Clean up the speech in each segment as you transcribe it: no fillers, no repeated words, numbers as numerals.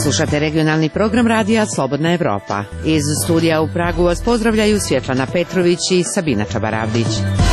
Slušate regionalni program radija Slobodna Evropa. Iz studija u Pragu vas pozdravljaju Svjetlana Petrović i Sabina Čabaravdić.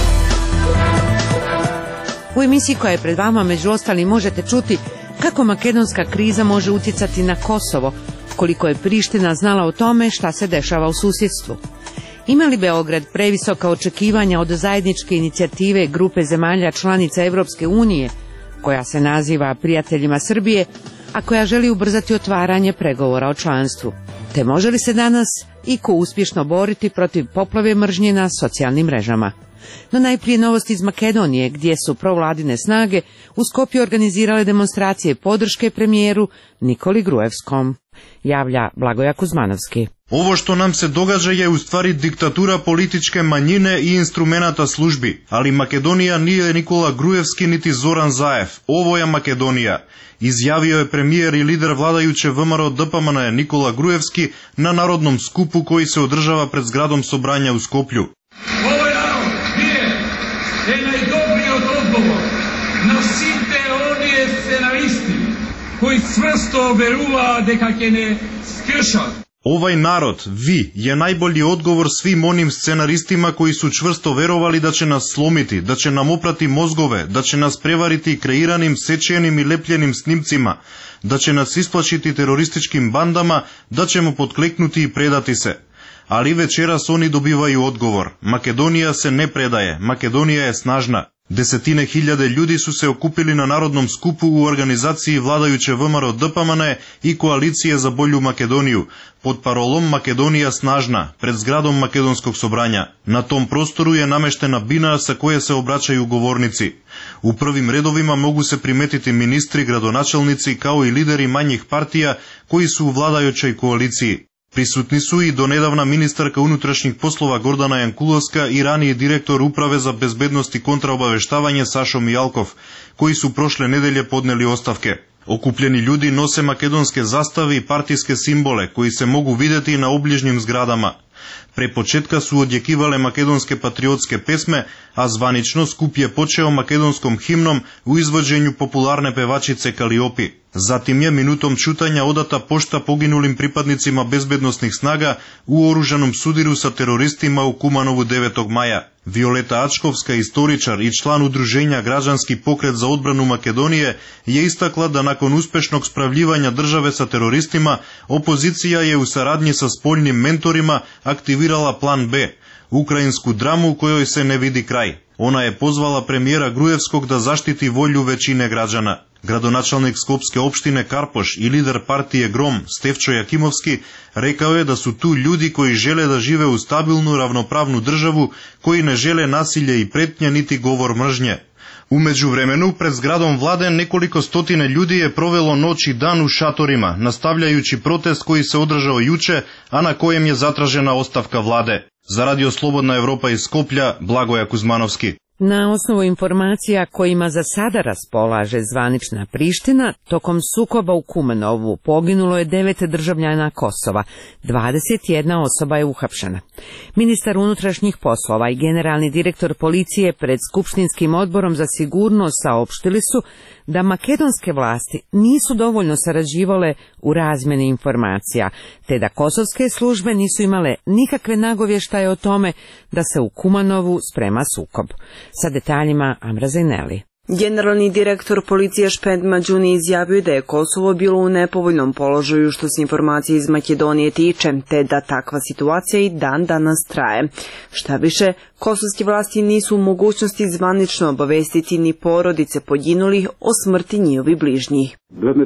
U emisiji koja je pred vama među ostalim možete čuti kako makedonska kriza može utjecati na Kosovo, koliko je Priština znala o tome šta se dešava u susjedstvu. Ima li Beograd previsoka očekivanja od zajedničke inicijative grupe zemalja članica Evropske unije, koja se naziva Prijateljima Srbije, a koja želi ubrzati otvaranje pregovora o članstvu? Te može li se danas iko uspješno boriti protiv poplave mržnje na socijalnim mrežama? No najprije novost iz Makedonije, gdje su provladine snage u Skopju organizirale demonstracije podrške premijeru Nikoli Gruevskom. Javlja Blagoja Kuzmanovski. Ovo što nam se događa je u stvari diktatura političke manjine i instrumenata službi, ali Makedonija nije Nikola Gruevski niti Zoran Zaev, ovo je Makedonija, izjavio je premijer i lider vladajuće VMRO DPMN Nikola Gruevski na narodnom skupu koji se održava pred zgradom Sobranja u Skoplju. Ovaj narod je najdobriji odgovor na sinte onije scenaristi koji čvrsto veruva dekak ne skršat. Ovaj narod, vi, je najbolji odgovor svim onim scenaristima koji su čvrsto verovali da će nas slomiti, da će nam oprati mozgove, da će nas prevariti kreiranim, sečenim i lepljenim snimcima, da će nas isplašiti terorističkim bandama, da ćemo potkleknuti i predati se. Ali večeras oni dobivaju odgovor. Makedonija se ne predaje, Makedonija je snažna. Desetine hiljade ljudi su se okupili na narodnom skupu u organizaciji vladajuće VMRO DPMN i Koalicije za bolju Makedoniju, pod parolom Makedonija snažna, pred zgradom Makedonskog Sobranja. Na tom prostoru je nameštena bina sa koje se obraćaju govornici. U prvim redovima mogu se primetiti ministri, gradonačelnici kao i lideri manjih partija koji su u vladajućoj koaliciji. Prisutni su i donedavna ministarka unutrašnjih poslova Gordana Jankulovska i raniji direktor Uprave za bezbednost i kontraobaveštavanje Sašo Mijalkov, koji su prošle nedelje podneli ostavke. Okupljeni ljudi nose makedonske zastave i partijske simbole koji se mogu vidjeti na obližnjim zgradama. Pre početka su odjekivale makedonske patriotske pesme, a zvanično skup je počeo makedonskom himnom u izvođenju popularne pevačice Kaliopi. Zatim je minutom čutanja odata pošta poginulim pripadnicima bezbednosnih snaga u oružanom sudiru sa teroristima u Kumanovu 9. maja. Violeta Ačkovska, istoričar i član udruženja Građanski pokret za odbranu Makedonije, je istakla da nakon uspešnog spravljivanja države sa teroristima, opozicija je u saradnji sa spoljnim mentorima aktivirala plan B, ukrajinsku dramu u kojoj se ne vidi kraj. Ona je pozvala premijera Gruevskog da zaštiti volju većine građana. Gradonačelnik Skopske opštine Karpoš i lider partije Grom Stefčo Jakimovski rekao je da su tu ljudi koji žele da žive u stabilnu, ravnopravnu državu, koji ne žele nasilje i pretnje niti govor mržnje. U međuvremenu, pred zgradom vlade nekoliko stotine ljudi je provelo noć i dan u šatorima, nastavljajući protest koji se održao juče, a na kojem je zatražena ostavka vlade. Za Radio Slobodna Evropa iz Skoplja, Blagoja Kuzmanovski. Na osnovu informacija kojima za sada raspolaže zvanična Priština, tokom sukoba u Kumanovu poginulo je 9 državljana Kosova, 21 osoba je uhapšena. Ministar unutrašnjih poslova i generalni direktor policije pred Skupštinskim odborom za sigurnost saopštili su da makedonske vlasti nisu dovoljno sarađivale u razmjeni informacija, te da kosovske službe nisu imale nikakve nagovještaje o tome da se u Kumanovu sprema sukob. Sa detaljima Amra Zajneli. Generalni direktor policije Špend Mađuni izjavio da je Kosovo bilo u nepovoljnom položaju što se informacije iz Makedonije tiče, te da takva situacija i dan danas traje. Šta više, kosovske vlasti nisu u mogućnosti zvanično obavestiti ni porodice poginulih o smrti njihovih bližnjih.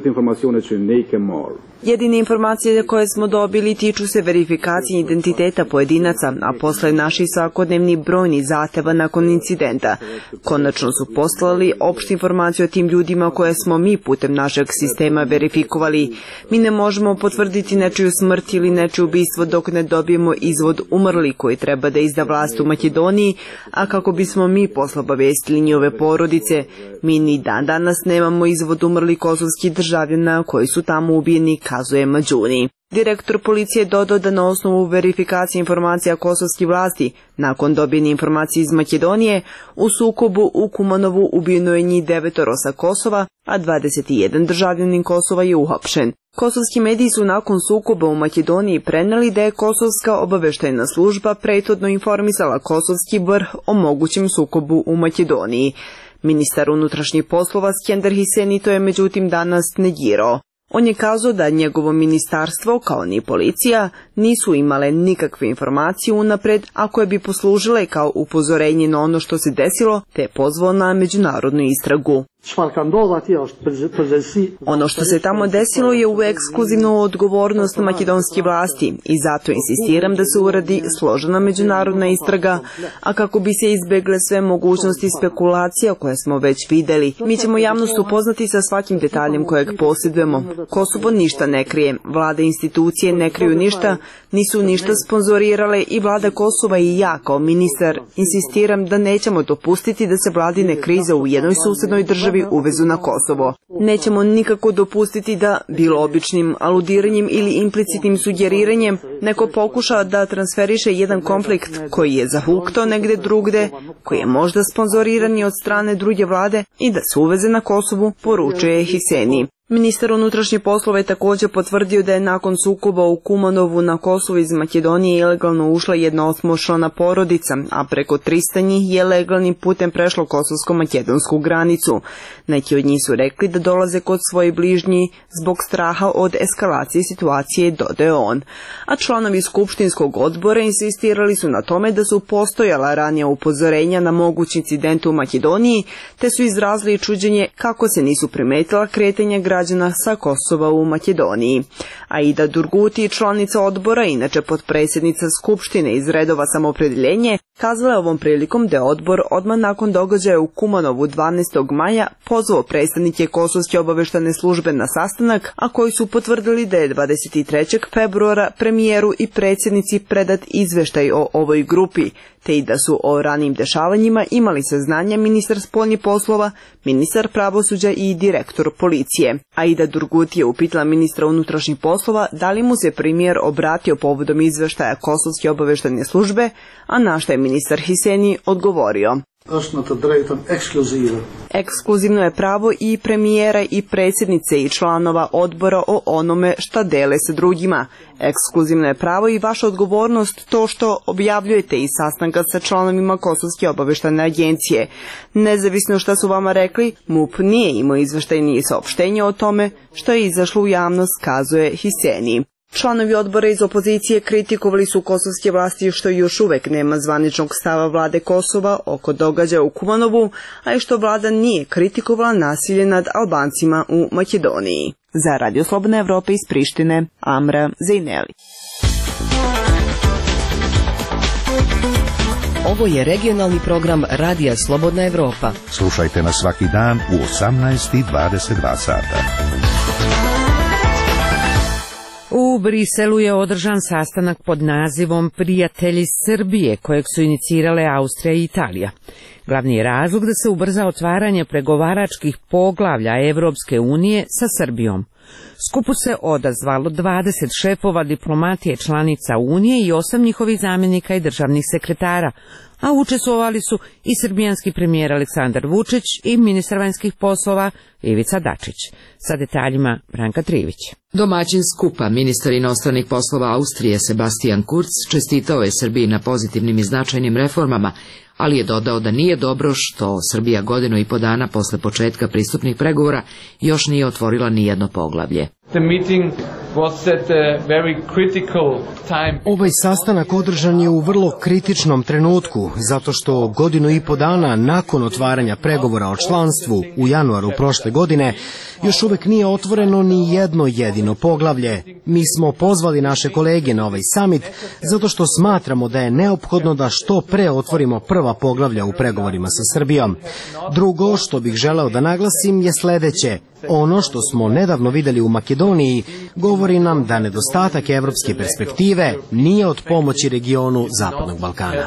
Jedine informacije koje smo dobili tiču se verifikacije identiteta pojedinaca, a posle naših svakodnevnih brojnih zahteva nakon incidenta. Konačno su poslali opštu informaciju o tim ljudima koje smo mi putem našeg sistema verifikovali. Mi ne možemo potvrditi nečiju smrt ili nečije ubistvo dok ne dobijemo izvod umrli koji treba da izda vlast u Makedoniji, a kako bismo mi posle obavestili njihove porodice, mi ni dan danas nemamo izvod umrli kosovskih državljana koji su tamo ubijeni, kazuje Mađuni. Direktor policije dodao da na osnovu verifikacije informacija kosovskih vlasti, nakon dobijene informacije iz Makedonije, u sukobu u Kumanovu ubijeno je njih 9 sa Kosova, a 21 državljanin Kosova je uhapšen. Kosovski mediji su nakon sukoba u Makedoniji preneli da je Kosovska obaveštajna služba prethodno informisala kosovski vrh o mogućem sukobu u Makedoniji. Ministar unutrašnjih poslova Skender Hiseni to je međutim danas negirao. On je kazao da njegovo ministarstvo, kao ni policija, nisu imale nikakve informacije unapred, a koje bi poslužile kao upozorenje na ono što se desilo, te je pozvao na međunarodnu istragu. Ono što se tamo desilo je u ekskluzivnu odgovornost makedonske vlasti i zato insistiram da se uradi složena međunarodna istraga, a kako bi se izbegle sve mogućnosti spekulacija koje smo već videli. Mi ćemo javnost upoznati sa svakim detaljem kojeg posjedujemo. Kosovo ništa ne krije, vlada i institucije ne kriju ništa, nisu ništa sponzorirale i vlada Kosova i ja kao ministar insistiram da nećemo dopustiti da se vladine krize u jednoj susednoj državi uvezu na Kosovo. Nećemo nikako dopustiti da, bilo običnim aludiranjem ili implicitnim sugeriranjem, neko pokuša da transferiše jedan konflikt koji je zahuktao negde drugde, koji je možda sponzoriran od strane druge vlade i da se uveze na Kosovu, poručuje Hiseni. Ministar unutrašnjih poslova je također potvrdio da je nakon sukoba u Kumanovu na Kosovu iz Makedonije ilegalno ušla jedna osmočlana porodica, a preko 300 njih je legalnim putem prešlo kosovsko-makedonsku granicu. Neki od njih su rekli da dolaze kod svoje bližnji zbog straha od eskalacije situacije, dodao on. A članovi skupštinskog odbora insistirali su na tome da su postojala ranija upozorenja na mogući incident u Makedoniji, te su izrazili čuđenje kako se nisu primetila kretanja građana sa Kosova u Makedoniji. Aida Durguti, članica odbora, inače potpredsjednica Skupštine iz redova Samoopredjeljenje, kazala je ovom prilikom da je odbor odmah nakon događaja u Kumanovu 12. maja pozvao predstavnike Kosovske obaveštajne službe na sastanak, a koji su potvrdili da je 23. februara premijeru i predsjednici predat izveštaj o ovoj grupi, te i da su o ranijim dešavanjima imali saznanja ministar spoljnih poslova, ministar pravosuđa i direktor policije. Aida Durguti je upitala ministra unutrašnjih poslova da li mu se premijer obratio povodom izveštaja Kosovske obaveštajne službe, a na što je ministar Hiseni odgovorio. Ekskluzivno je pravo i premijera i predsjednice i članova odbora o onome šta dele sa drugima. Ekskluzivno je pravo i vaša odgovornost to što objavljujete iz sastanka sa članovima Kosovske obaveštajne agencije. Nezavisno šta su vama rekli, MUP nije imao izveštajni saopštenje o tome što je izašlo u javnost, kazuje Hiseni. Članovi odbora iz opozicije kritikovali su kosovske vlasti što još uvek nema zvaničnog stava vlade Kosova oko događaja u Kumanovu, a i što vlada nije kritikovala nasilje nad Albancima u Makedoniji. Za Radio Slobodna Evropa iz Prištine, Amra Zejneli. Ovo je regionalni program Radija Slobodna Evropa. Slušajte nas svaki dan u 18:22 sata. U Briselu je održan sastanak pod nazivom Prijatelji Srbije, kojeg su inicirale Austrija i Italija. Glavni je razlog da se ubrza otvaranje pregovaračkih poglavlja Evropske unije sa Srbijom. Skupu se odazvalo 20 šefova diplomatije članica Unije i 8 njihovih zamjenika i državnih sekretara, a učestvovali su i srbijanski premijer Aleksandar Vučić i ministar vanjskih poslova Ivica Dačić. Sa detaljima Branka Trivić. Domaćin skupa, ministar inostranih poslova Austrije Sebastian Kurz, čestitao je Srbiji na pozitivnim i značajnim reformama, ali je dodao da nije dobro što Srbija godinu i po dana posle početka pristupnih pregovora još nije otvorila nijedno poglavlje. Ovaj sastanak održan je u vrlo kritičnom trenutku, zato što godinu i po dana nakon otvaranja pregovora o članstvu u januaru prošle godine još uvek nije otvoreno ni jedno jedino poglavlje. Mi smo pozvali naše kolege na ovaj samit zato što smatramo da je neophodno da što pre otvorimo prva poglavlja u pregovorima sa Srbijom. Drugo što bih želeo da naglasim je sledeće. Ono što smo nedavno videli u Makedoniji govori nam da nedostatak evropske perspektive nije od pomoći regionu Zapadnog Balkana.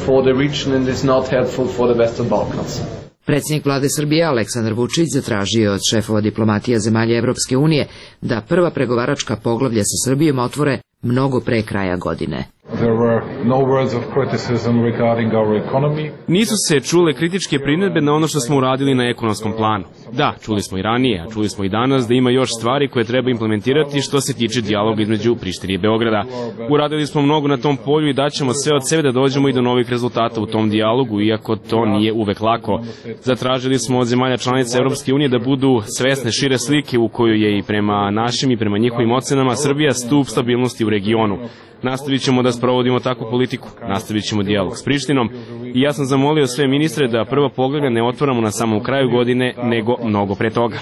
Predsjednik vlade Srbije Aleksandar Vučić zatražio je od šefova diplomatija zemalja Evropske unije da prva pregovaračka poglavlja sa Srbijom otvore mnogo pre kraja godine. Nisu se čule kritičke primjedbe na ono što smo uradili na ekonomskom planu. Da, čuli smo i ranije, a čuli smo i danas da ima još stvari koje treba implementirati što se tiče dijaloga između Prištine i Beograda. Uradili smo mnogo na tom polju i daćemo sve od sebe da dođemo i do novih rezultata u tom dijalogu, iako to nije uvek lako. Zatražili smo od zemalja članica Evropske unije da budu svesne šire slike u kojoj je i prema našim i prema njihovim ocenama Srbija stup stabilnosti u regionu. Nastavit ćemo da sprovodimo takvu politiku, nastavit ćemo dijalog s Prištinom i ja sam zamolio sve ministre da prva poglavlja ne otvaramo na samom kraju godine, nego mnogo pre toga.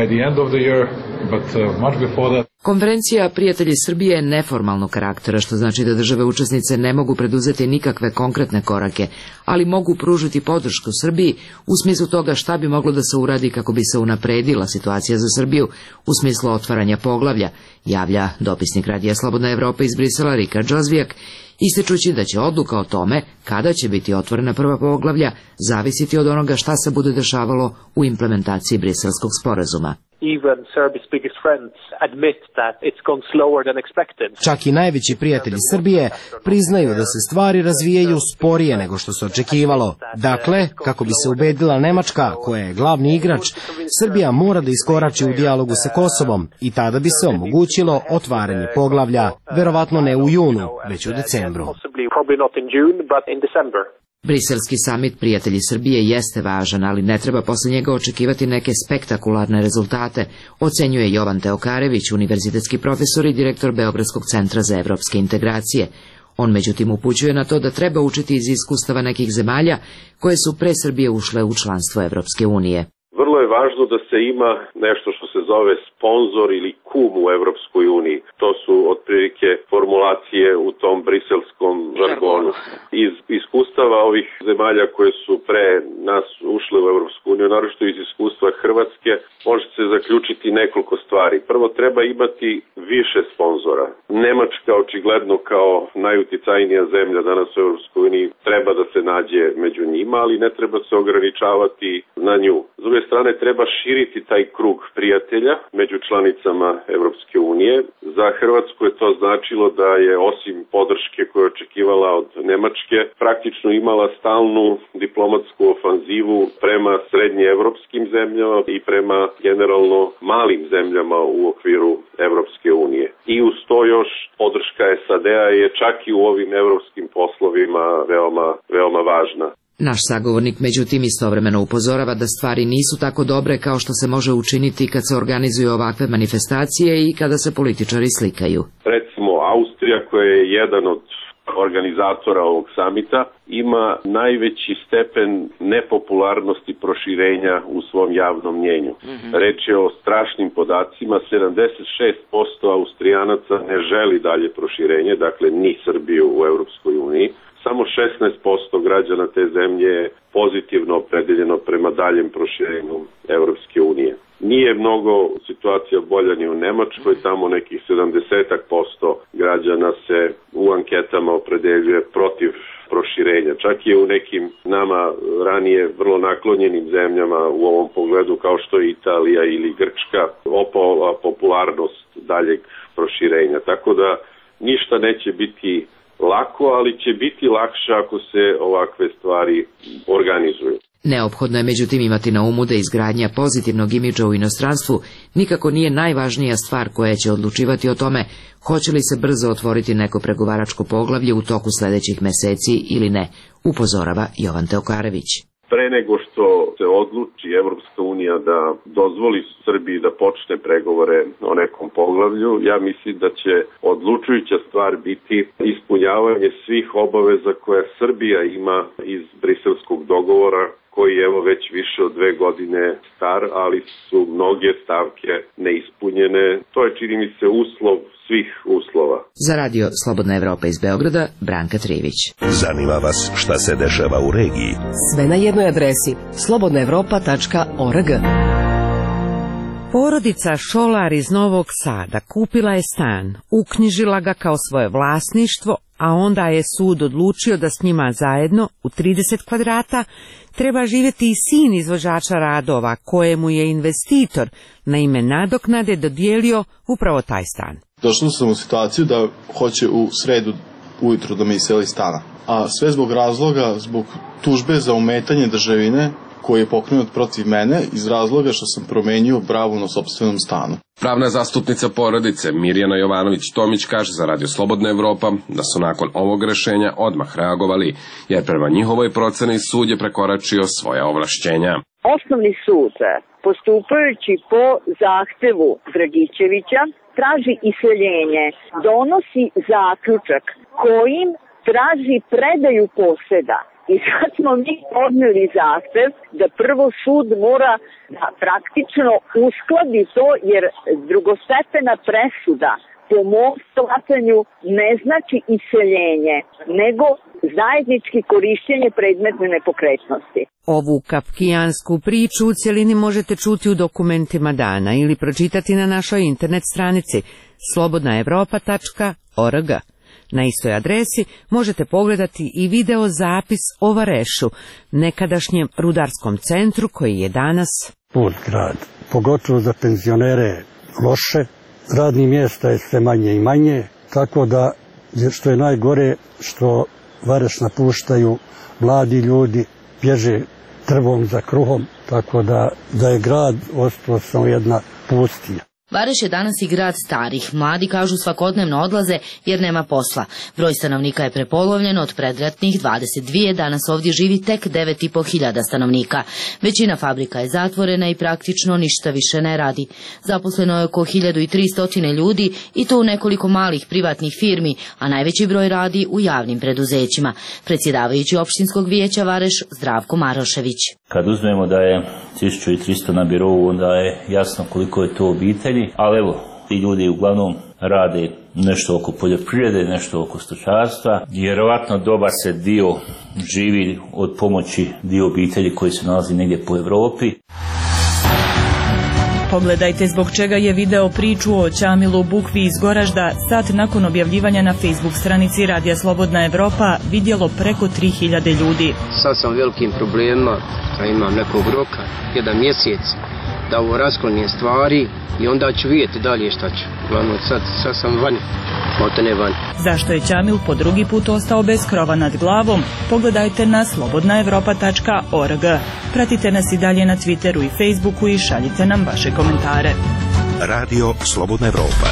Konferencija Prijatelji Srbije je neformalnog karaktera, što znači da države učesnice ne mogu preduzeti nikakve konkretne korake, ali mogu pružiti podršku Srbiji u smislu toga šta bi moglo da se uradi kako bi se unapredila situacija za Srbiju u smislu otvaranja poglavlja, javlja dopisnik Radija Slobodna Evropa iz Brisela Rika Džozvijak, ističući da će odluka o tome kada će biti otvorena prva poglavlja zavisiti od onoga šta se bude dešavalo u implementaciji Briselskog sporazuma. Čak i najveći prijatelji Srbije priznaju da se stvari razvijaju sporije nego što se očekivalo. Dakle, kako bi se ubedila Nemačka, koja je glavni igrač, Srbija mora da iskorači u dijalogu sa Kosovom i tada bi se omogućilo otvaranje poglavlja, verovatno ne u junu, već u decembru. Briselski samit Prijatelji Srbije jeste važan, ali ne treba posle njega očekivati neke spektakularne rezultate, ocenjuje Jovan Teokarević, univerzitetski profesor i direktor Beogradskog centra za evropske integracije. On međutim upućuje na to da treba učiti iz iskustava nekih zemalja koje su pre Srbije ušle u članstvo Evropske unije. Vrlo je važno da se ima nešto što se zove sponzor ili kum u Evropskoj uniji. To su otprilike formulacije u tom briselskom žargonu. Iz iskustava ovih zemalja koje su pre nas ušle u Evropsku uniju, naročito iz iskustva Hrvatske, može se zaključiti nekoliko stvari. Prvo, treba imati više sponzora. Nemačka, očigledno kao najuticajnija zemlja danas u Evropskoj uniji, treba da se nađe među njima, ali ne treba se ograničavati na nju. S druge strane, treba širiti taj krug prijatelja među članicama Evropske unije. Za Hrvatsku je to značilo da je osim podrške koju je očekivala od Nemačke, praktično imala stalnu diplomatsku ofanzivu prema srednjeevropskim zemljama i prema generalno malim zemljama u okviru Evropske unije. I uz to još podrška SAD-a je čak i u ovim evropskim poslovima veoma važna. Naš sagovornik međutim istovremeno upozorava da stvari nisu tako dobre kao što se može učiniti kad se organizuju ovakve manifestacije i kada se političari slikaju. Recimo, Austrija, koja je jedan od organizatora ovog samita, ima najveći stepen nepopularnosti proširenja u svom javnom mnjenju. Reč je o strašnim podacima, 76% Austrijanaca ne želi dalje proširenje, dakle ni Srbiju u Evropskoj uniji. Samo 16% građana te zemlje je pozitivno opredeljeno prema daljem proširenju Evropske unije. Nije mnogo situacija bolja ni u Nemačkoj, tamo nekih 70% građana se u anketama opredeljuje protiv proširenja. Čak i u nekim nama ranije vrlo naklonjenim zemljama u ovom pogledu, kao što je Italija ili Grčka, opala popularnost daljeg proširenja. Tako da ništa neće biti lako, ali će biti lakše ako se ovakve stvari organizuju. Neophodno je međutim imati na umu da izgradnja pozitivnog imidža u inostranstvu nikako nije najvažnija stvar koja će odlučivati o tome hoće li se brzo otvoriti neko pregovaračko poglavlje u toku sledećih meseci ili ne, upozorava Jovan Teokarević. Pre nego što se odluči Evropska unija da dozvoli Srbiji da počne pregovore o nekom poglavlju, ja mislim da će odlučujuća stvar biti ispunjavanje svih obaveza koje Srbija ima iz briselskog dogovora, koji je evo već više od 2 godine star, ali su mnoge stavke neispunjene. To je, čini mi se, uslov svih uslova. Za Radio Slobodna Evropa iz Beograda, Branka Trivić. Zanima vas šta se dešava u regiji? Sve na jednoj adresi slobodnaevropa.org. Porodica Šolar iz Novog Sada kupila je stan, uknjižila ga kao svoje vlasništvo, a onda je sud odlučio da s njima zajedno, u 30 kvadrata, treba živjeti i sin izvođača radova, kojemu je investitor na ime nadoknade dodijelio upravo taj stan. Došli sam u situaciju da hoće u sredu ujutro da me iseli iz stana. A sve zbog razloga, zbog tužbe za ometanje državine koji je pokrenut protiv mene iz razloga što sam promenio bravu na sopstvenom stanu. Pravna zastupnica porodice Mirjana Jovanović-Tomić kaže za Radio Slobodna Evropa da su nakon ovog rešenja odmah reagovali, jer prema njihovoj proceni sud je prekoračio svoja ovlašćenja. Osnovni sud, postupajući po zahtevu Dragićevića, traži iseljenje, donosi zaključak kojim traži predaju poseda. I sad smo mi podneli zahtev da prvo sud mora da praktično uskladi to, jer drugostepena presuda po mom shvatanju ne znači iseljenje, nego zajednički korišćenje predmetne nepokretnosti. Ovu kafkijansku priču u cjelini možete čuti u dokumentima dana ili pročitati na našoj internet stranici slobodnaevropa.org. Na istoj adresi možete pogledati i video zapis o Varešu, nekadašnjem rudarskom centru koji je danas put grad. Pogotovo za penzionere loše, radnih mjesta je sve manje i manje, tako da što je najgore što Vareš napuštaju mladi ljudi, bježe trvom za kruhom, tako da je grad ostao samo jedna pustinja. Vareš je danas i grad starih. Mladi, kažu, svakodnevno odlaze jer nema posla. Broj stanovnika je prepolovljen od predratnih 22, danas ovdje živi tek 9.500 stanovnika. Većina fabrika je zatvorena i praktično ništa više ne radi. Zaposleno je oko 1300 ljudi i to u nekoliko malih privatnih firmi, a najveći broj radi u javnim preduzećima. Predsjedavajući opštinskog vijeća Vareš Zdravko Marošević. Kad uzmemo da je 1300 na birovu, onda je jasno koliko je to obitelji, ali evo, ti ljudi uglavnom rade nešto oko poljoprivrede, nešto oko stočarstva. Vjerovatno dobar se dio živi od pomoći dio obitelji koji se nalazi negdje po Europi. Pogledajte zbog čega je video priču o Ćamilu Bukvi iz Goražda sat nakon objavljivanja na Facebook stranici Radija Slobodna Evropa vidjelo preko 3000 ljudi. Sad sam velikim problemima, da imam nekog roka, 1 mjesec, da ovo rasklonim stvari i onda ću vidjeti dalje šta ću. Glavno, sad sam vani, motene vani. Zašto je Ćamil po drugi put ostao bez krova nad glavom? Pogledajte na slobodnaevropa.org. Pratite nas i dalje na Twitteru i Facebooku i šaljite nam vaše komentare. Radio Slobodna Evropa.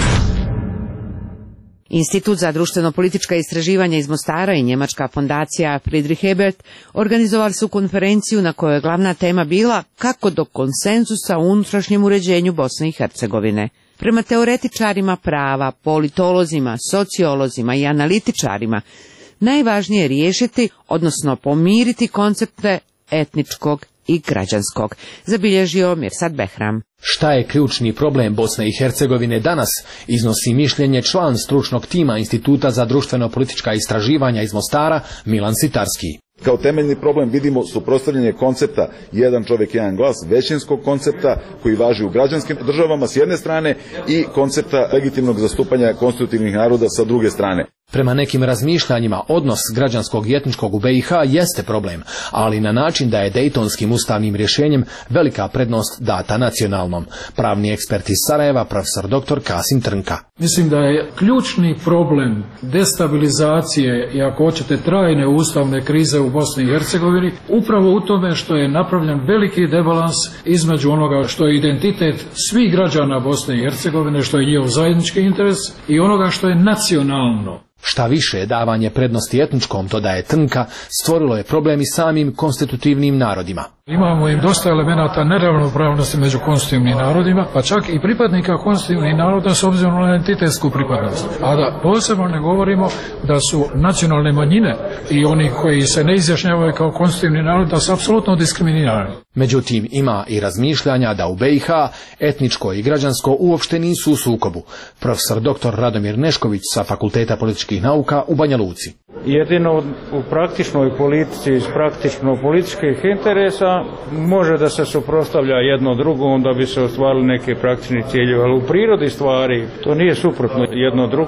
Institut za društveno-politička istraživanja iz Mostara i njemačka fondacija Friedrich Ebert organizovali su konferenciju na kojoj je glavna tema bila kako do konsenzusa u unutrašnjem uređenju Bosne i Hercegovine. Prema teoretičarima prava, politolozima, sociolozima i analitičarima, najvažnije je riješiti, odnosno pomiriti koncepte etničkog i građanskog, zabilježio Mirsad Behram. Šta je ključni problem Bosne i Hercegovine danas, iznosi mišljenje član stručnog tima Instituta za društveno-politička istraživanja iz Mostara, Milan Sitarski. Kao temeljni problem vidimo suprotstavljanje koncepta jedan čovjek, jedan glas, većinskog koncepta koji važi u građanskim državama s jedne strane i koncepta legitimnog zastupanja konstitutivnih naroda sa druge strane. Prema nekim razmišljanjima, odnos građanskog i etničkog u BiH jeste problem, ali na način da je dejtonskim ustavnim rješenjem velika prednost data nacionalnom. Pravni ekspert iz Sarajeva, profesor dr. Kasim Trnka. Mislim da je ključni problem destabilizacije i ako hoćete trajne ustavne krize u Bosni i Hercegovini upravo u tome što je napravljen veliki debalans između onoga što je identitet svih građana Bosne i Hercegovine, što je njihov zajednički interes, i onoga što je nacionalno. Šta više, davanje prednosti etničkom, dodaje Trnka, stvorilo je problem i samim konstitutivnim narodima. Imamo im dosta elemenata neravnopravnosti među konstitutivnim narodima, pa čak i pripadnika konstitutivnih naroda s obzirom na entitetsku pripadnost. A da posebno ne govorimo da su nacionalne manjine i oni koji se ne izjašnjavaju kao konstitutivni narod da su apsolutno diskriminirani. Međutim, ima i razmišljanja da u BiH etničko i građansko uopšte nisu u sukobu. Profesor dr. Radomir Nešković sa Fakulteta političkih nauka u Banja Luci. Jedino u praktičnoj politici iz praktično-političkih interesa može da se suprotstavlja jedno drugom da bi se ostvarili neke praktični ciljevi, ali u prirodi stvari to nije suprotno jedno drugom.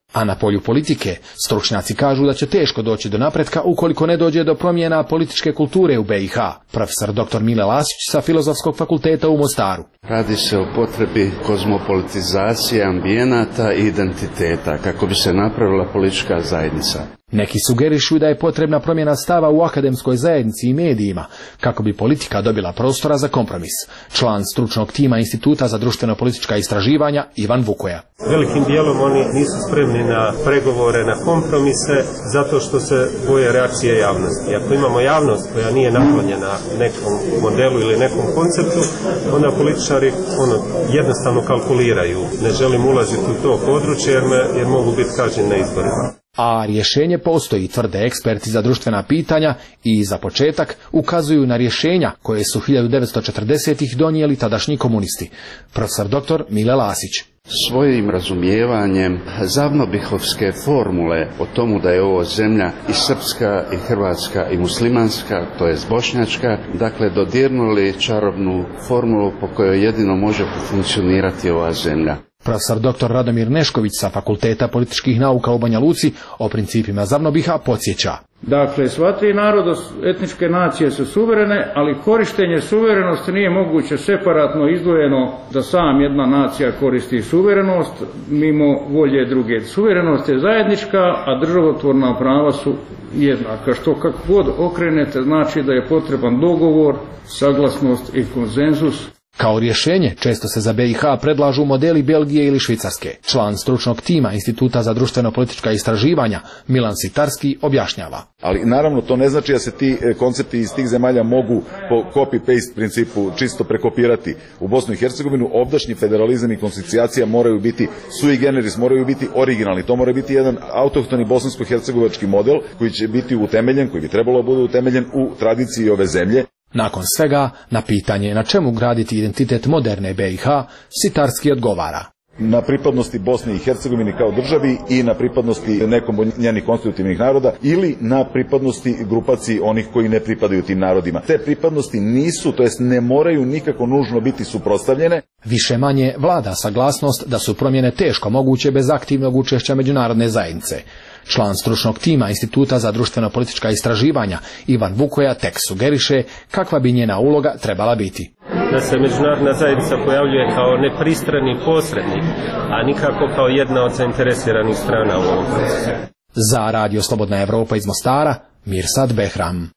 A na polju politike, stručnjaci kažu da će teško doći do napretka ukoliko ne dođe do promjena političke kulture u BiH. Profesor dr. Mile Lasić sa Filozofskog fakulteta u Mostaru. Radi se o potrebi kozmopolitizacije ambijenata i identiteta kako bi se napravila politička zajednica. Neki sugerišu da je potrebna promjena stava u akademskoj zajednici i medijima kako bi politika dobila prostora za kompromis. Član stručnog tima Instituta za društveno-politička istraživanja Ivan Vukoja. Velikim dijelom oni nisu spremni na pregovore, na kompromise, zato što se boje reakcije javnosti. Ako imamo javnost koja nije naklonjena nekom modelu ili nekom konceptu, onda političari jednostavno kalkuliraju. Ne želim ulaziti u to područje jer mogu biti kažnjeni na izborima. A rješenje postoji, tvrde eksperti za društvena pitanja i za početak ukazuju na rješenja koje su 1940-ih donijeli tadašnji komunisti. Profesor dr. Mile Lasić. Svojim razumijevanjem Zavnobihovske formule o tomu da je ovo zemlja i srpska i hrvatska i muslimanska, to je bošnjačka, dakle dodirnuli čarobnu formulu po kojoj jedino može funkcionirati ova zemlja. Profesor dr. Radomir Nešković sa Fakulteta političkih nauka u Banja Luci o principima Zavnobiha podsjeća. Dakle, sva tri naroda etničke nacije su suverene, ali korištenje suverenosti nije moguće separatno izdvojeno da sam jedna nacija koristi suverenost mimo volje druge. Suverenost je zajednička, a državotvorna prava su jednaka, što kako god okrenete znači da je potreban dogovor, saglasnost i konsenzus. Kao rješenje često se za BiH predlažu modeli Belgije ili Švicarske. Član stručnog tima Instituta za društveno-politička istraživanja Milan Sitarski objašnjava. Ali naravno to ne znači da se ti koncepti iz tih zemalja mogu po copy-paste principu čisto prekopirati u Bosnu i Hercegovinu. Ovdašnji federalizam i konstitucija moraju biti sui generis, moraju biti originalni. To mora biti jedan autohtoni bosansko-hercegovački model koji će biti utemeljen, koji bi trebalo bude utemeljen u tradiciji ove zemlje. Nakon svega, na pitanje na čemu graditi identitet moderne BiH, Sitarski odgovara. Na pripadnosti Bosne i Hercegovine kao državi i na pripadnosti nekom od njenih konstitutivnih naroda ili na pripadnosti grupaciji onih koji ne pripadaju tim narodima. Te pripadnosti nisu, to jest ne moraju nikako nužno biti suprotstavljene. Više manje vlada saglasnost da su promjene teško moguće bez aktivnog učešća međunarodne zajednice. Član stručnog tima Instituta za društveno-politička istraživanja Ivan Vukoja tek sugeriše kakva bi njena uloga trebala biti. Da se međunarodna zajednica pojavljuje kao nepristrani posrednik, a nikako kao jedna od zainteresiranih strana u ovom procesu. Za Radio Slobodna Evropa iz Mostara, Mirsad Behram.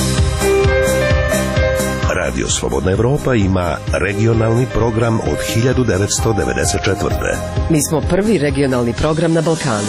Radio Slobodna Evropa ima regionalni program od 1994. Mi smo prvi regionalni program na Balkanu.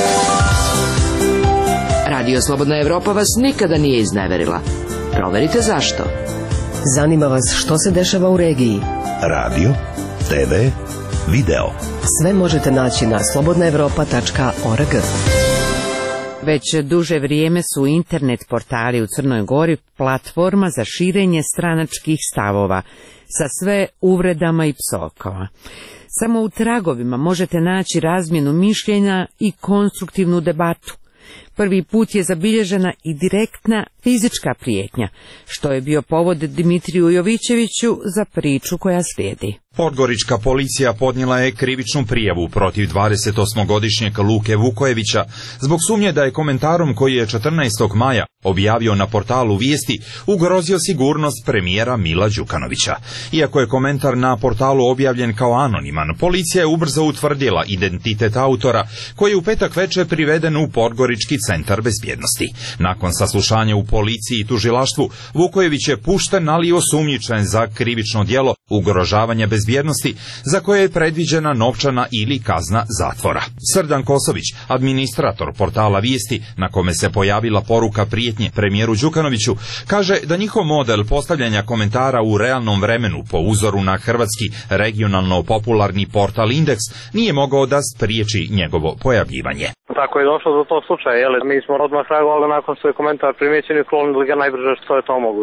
Radio Slobodna Evropa vas nikada nije izneverila. Proverite zašto. Zanima vas što se dešava u regiji. Radio, TV, video. Sve možete naći na slobodnaevropa.org. Već duže vrijeme su internet portali u Crnoj Gori platforma za širenje stranačkih stavova sa sve uvredama i psovkama. Samo u tragovima možete naći razmjenu mišljenja i konstruktivnu debatu. Prvi put je zabilježena i direktna fizička prijetnja, što je bio povod Dimitriju Jovićeviću za priču koja slijedi. Podgorička policija podnijela je krivičnu prijavu protiv 28-godišnjeg Luke Vukojevića zbog sumnje da je komentarom koji je 14. maja objavio na portalu Vijesti ugrozio sigurnost premijera Mila Đukanovića. Iako je komentar na portalu objavljen kao anoniman, policija je ubrzo utvrdila identitet autora koji je u petak večer priveden u Podgorički centar bezbjednosti. Nakon saslušanja u policiji i tužilaštvu, Vukojević je pušten, ali osumnjičen za krivično djelo ugrožavanja bezbjednosti za koje je predviđena novčana ili kazna zatvora. Srdan Kosović, administrator portala Vijesti, na kome se pojavila poruka prijetnje premijeru Đukanoviću, kaže da njihov model postavljanja komentara u realnom vremenu po uzoru na hrvatski regionalno popularni portal Indeks nije mogao da spriječi njegovo pojavljivanje. Tako je došlo do tog slučaja, mi smo odmah reagovali nakon što je komentar primjećen i uklonili ga najbrže što je to moguće.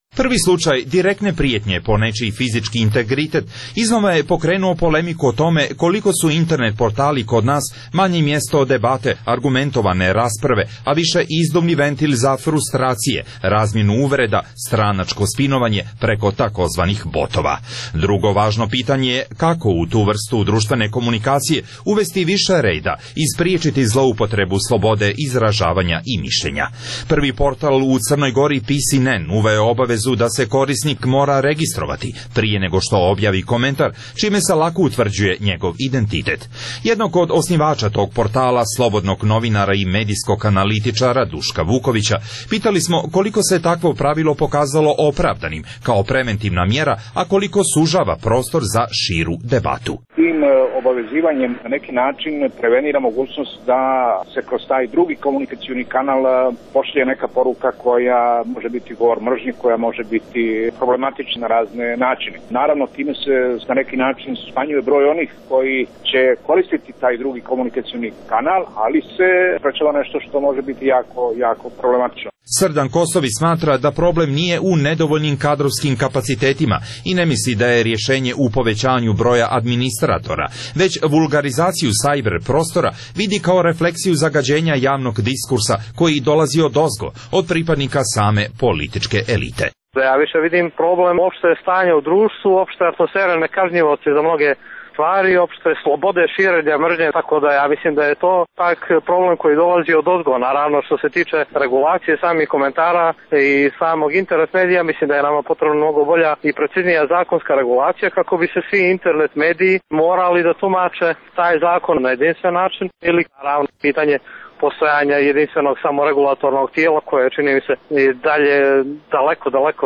Prvi slučaj direktne prijetnje po nečiji fizički integritet iznova je pokrenuo polemiku o tome koliko su internet portali kod nas manje mjesto debate, argumentovane rasprave, a više izduvni ventil za frustracije, razmjenu uvreda, stranačko spinovanje preko takozvanih botova. Drugo važno pitanje je kako u tu vrstu društvene komunikacije uvesti više reda i spriječiti zloupotrebu slobode izražavanja i mišljenja. Prvi portal u Crnoj Gori PCNN uveo obavezu da se korisnik mora registrovati prije nego što objavi komentar, čime se lako utvrđuje njegov identitet. Jednog od osnivača tog portala, slobodnog novinara i medijskog analitičara Duška Vukovića, pitali smo koliko se takvo pravilo pokazalo opravdanim kao preventivna mjera, a koliko sužava prostor za širu debatu. Tim obavezivanjem na neki način prevenira mogućnost da se kroz taj drugi komunikacioni kanal pošalje neka poruka koja može biti govor mržnje, koja može biti problematična na razne načine. Naravno, time se na neki način smanjuje broj onih koji će koristiti taj drugi komunikacioni kanal, ali se sprečava nešto što može biti jako problematično. Srdan Kosović smatra da problem nije u nedovoljnim kadrovskim kapacitetima i ne misli da je rješenje u povećanju broja administratora, već vulgarizaciju cyber prostora vidi kao refleksiju zagađenja javnog diskursa koji dolazi odozgo, od pripadnika same političke elite. Ja više vidim problem opšte stanje u društvu, opšte atmosfere nekažnjivosti za mnoge stvari, opšte slobode širenja mržnje, tako da ja mislim da je to tak problem koji dolazi od ozgo. Naravno, što se tiče regulacije samih komentara i samog internet medija, mislim da je nama potrebno mnogo bolja i preciznija zakonska regulacija kako bi se svi internet mediji morali da tumače taj zakon na jedinstven način ili naravno pitanje postojanja jedinstvenog samoregulatornog tijela koje čini mi se i dalje daleko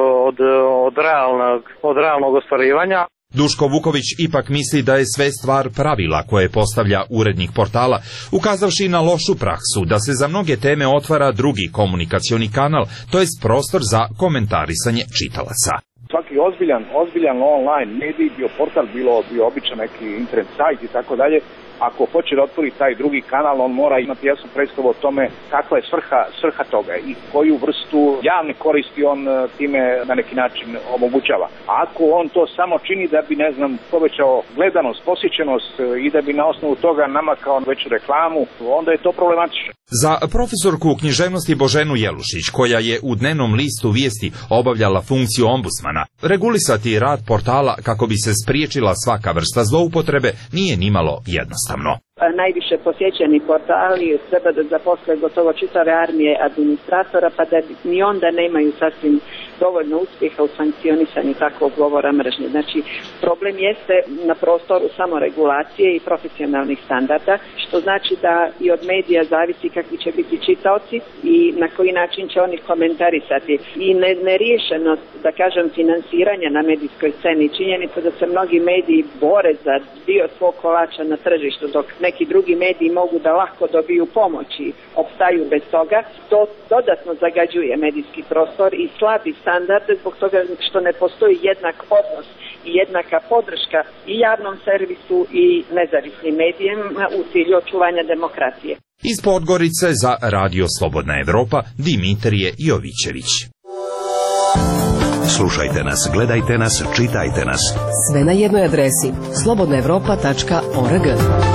od realnog ostvarivanja. Duško Vuković ipak misli da je sve stvar pravila koje postavlja urednik portala, ukazavši na lošu praksu da se za mnoge teme otvara drugi komunikacioni kanal, to jest prostor za komentarisanje čitalaca. Svaki ozbiljan online medij, bio portal, bio običan neki internet sajt i tako dalje, ako hoće da otvori taj drugi kanal, on mora imati jasnu predstavu o tome kakva je svrha toga i koju vrstu javne koristi on time na neki način omogućava. A ako on to samo čini da bi, povećao gledanost, posjećenost i da bi na osnovu toga namakao veću reklamu, onda je to problematično. Za profesorku književnosti Boženu Jelušić, koja je u dnevnom listu Vijesti obavljala funkciju ombudsmana, regulisati rad portala kako bi se spriječila svaka vrsta zloupotrebe nije nimalo jednostavno. Najviše posjećeni portali treba da zaposle gotovo čitave armije administratora, pa da ni onda nemaju sasvim dovoljno uspjeha u sankcionisanju takvog govora mržnje. Znači, problem jeste na prostoru samoregulacije i profesionalnih standarda, što znači da i od medija zavisi kakvi će biti čitaoci i na koji način će oni komentarisati. I neriješenost, da kažem, finansiranja na medijskoj sceni, činjenica da se mnogi mediji bore za dio svog kolača na tržištu, dok neki drugi mediji mogu da lako dobiju pomoć i opstaju bez toga, to dodatno zagađuje medijski prostor i slabi standarde zbog toga što ne postoji jednak odnos i jednaka podrška i javnom servisu i nezavisnim medijima u cilju očuvanja demokracije. Iz Podgorice za Radio Slobodna Evropa, Dimitrije Jovićević. Slušajte nas, gledajte nas, čitajte nas. Sve na jednoj adresi slobodnaevropa.org.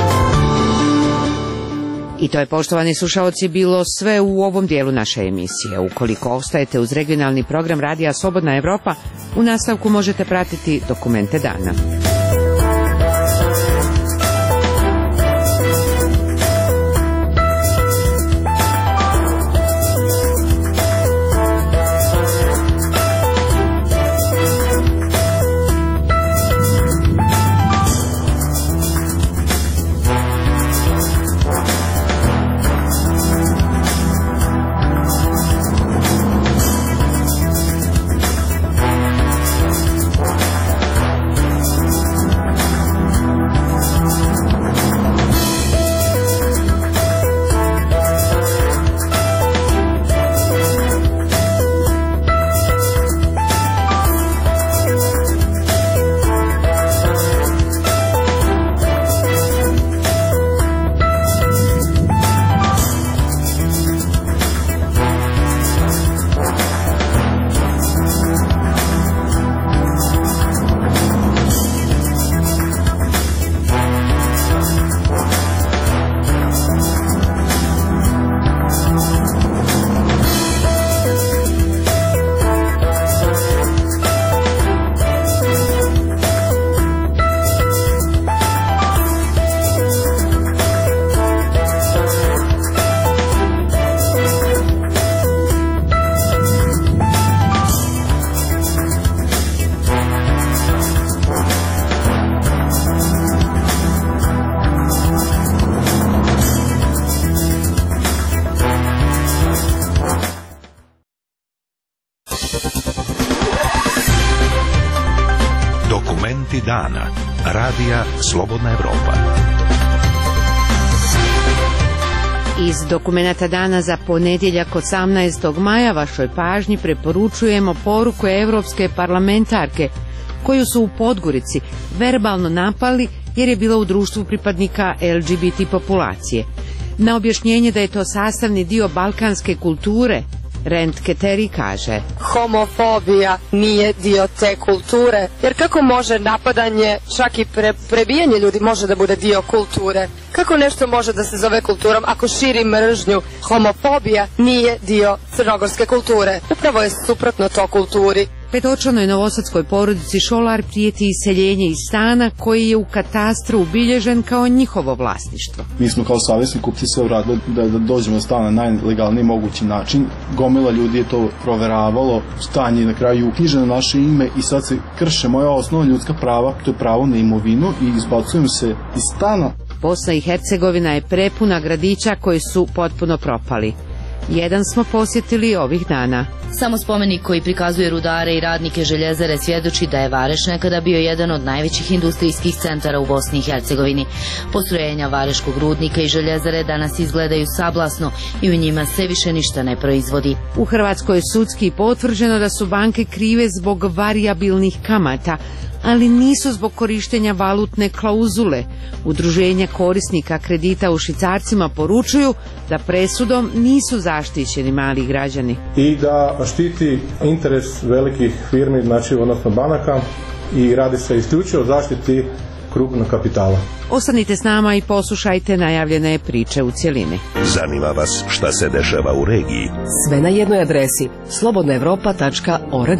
I to je, poštovani slušaoci, bilo sve u ovom dijelu naše emisije. Ukoliko ostajete uz regionalni program Radija Slobodna Evropa, u nastavku možete pratiti Dokumente dana. Vijesti dana. Radija Slobodna Evropa. Iz dokumenata dana za ponedjeljak 18. maja vašoj pažnji preporučujemo poruku evropske parlamentarke koju su u Podgorici verbalno napali jer je bila u društvu pripadnika LGBT populacije. Na objašnjenje da je to sastavni dio balkanske kulture, Rent Keteri kaže: homofobija nije dio te kulture, jer kako može napadanje, čak i prebijanje ljudi može da bude dio kulture? Kako nešto može da se zove kulturom ako širi mržnju? Homofobija nije dio crnogorske kulture. Upravo je suprotno to kulturi. Petočlanoj novosadskoj porodici Šolar prijeti iseljenje iz stana koji je u katastru ubilježen kao njihovo vlasništvo. Mi smo kao savjesni kupci sve uradili da dođemo do stana na najlegalniji mogući način. Gomila ljudi je to proveravalo, stan je na kraju uknjiženo na naše ime i sad se krše moja osnovna ljudska prava, to je pravo na imovinu i izbacujem se iz stana. Bosna i Hercegovina je prepuna gradića koji su potpuno propali. Jedan smo posjetili ovih dana. Samo spomenik koji prikazuje rudare i radnike željezare svjedoči da je Vareš nekada bio jedan od najvećih industrijskih centara u Bosni i Hercegovini. Postrojenja Vareškog rudnika i željezare danas izgledaju sablasno i u njima se više ništa ne proizvodi. U Hrvatskoj je sudski potvrđeno da su banke krive zbog varijabilnih kamata, ali nisu zbog korištenja valutne klauzule. Udruženja korisnika kredita u švicarcima poručuju da presudom nisu zaštićeni mali građani. I da štiti interes velikih firmi, znači odnosno banaka, i radi se isključivo o zaštiti krupnog kapitala. Ostanite s nama i poslušajte najavljene priče u cjelini. Zanima vas šta se dešava u regiji? Sve na jednoj adresi slobodnaevropa.org.